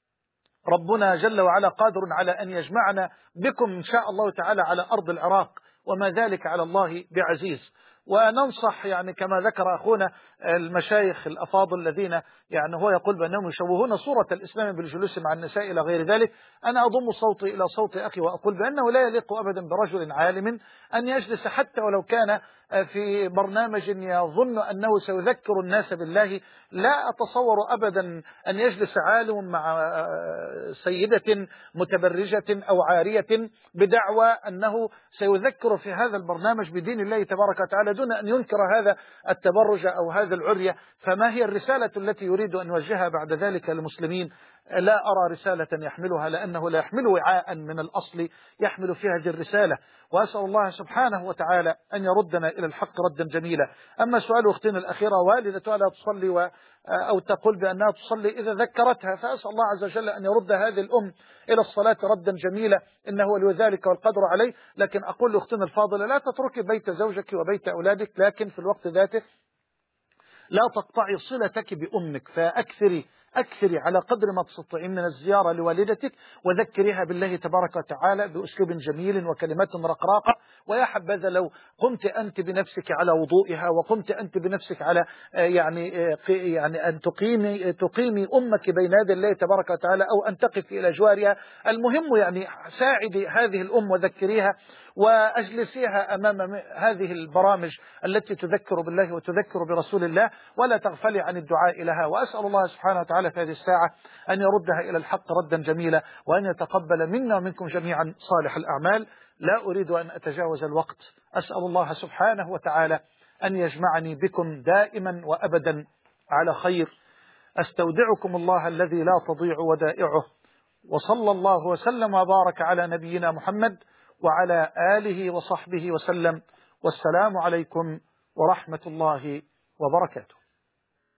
ربنا جل وعلا قادر على أن يجمعنا بكم إن شاء الله تعالى على أرض العراق، وما ذلك على الله بعزيز. وننصح يعني كما ذكر أخونا المشايخ الأفاضل الذين يعني هو يقول بأنهم يشوهون صورة الإسلام بالجلوس مع النساء إلى غير ذلك، أنا أضم صوتي إلى صوت أخي وأقول بأنه لا يليق أبدا برجل عالم أن يجلس حتى ولو كان في برنامج يظن أنه سيذكر الناس بالله. لا أتصور أبدا أن يجلس عالم مع سيدة متبرجة أو عارية بدعوى أنه سيذكر في هذا البرنامج بدين الله تبارك وتعالى دون أن ينكر هذا التبرج أو هذا العرية. فما هي الرسالة التي يريد أن يوجهها بعد ذلك للمسلمين؟ لا أرى رسالة يحملها، لأنه لا يحمل وعاء من الأصل يحمل فيها هذه الرسالة. وأسأل الله سبحانه وتعالى أن يردنا إلى الحق ردا جميلا. أما سؤال أختنا الأخيرة والدتها لا تصلي أو تقول بأنها تصلي إذا ذكرتها، فأسأل الله عز وجل أن يرد هذه الأم إلى الصلاة ردا جميلا، إنه ولي ذلك والقدر عليه. لكن أقول لأختنا الفاضلة لا تتركي بيت زوجك وبيت أولادك، لكن في الوقت ذاته لا تقطعي صلتك بأمك، فأكثري على قدر ما تستطيعين من الزيارة لوالدتك، وذكريها بالله تبارك وتعالى بأسلوب جميل وكلمات رقراقة. ويا حبذا لو قمت أنت بنفسك على وضوئها، وقمت أنت بنفسك على يعني أن تقيمي أمك بين يدي الله تبارك وتعالى، أو أن تقفي إلى جوارها. المهم يعني ساعدي هذه الأم وذكريها وأجلسيها أمام هذه البرامج التي تذكر بالله وتذكر برسول الله، ولا تغفلي عن الدعاء لها. وأسأل الله سبحانه وتعالى في هذه الساعة أن يردها إلى الحق ردا جميلا، وأن يتقبل منا ومنكم جميعا صالح الأعمال. لا أريد أن أتجاوز الوقت، أسأل الله سبحانه وتعالى أن يجمعني بكم دائما وأبدا على خير. أستودعكم الله الذي لا تضيع ودائعه، وصلى الله وسلم وبارك على نبينا محمد وعلى آله وصحبه وسلم، والسلام عليكم ورحمة الله وبركاته.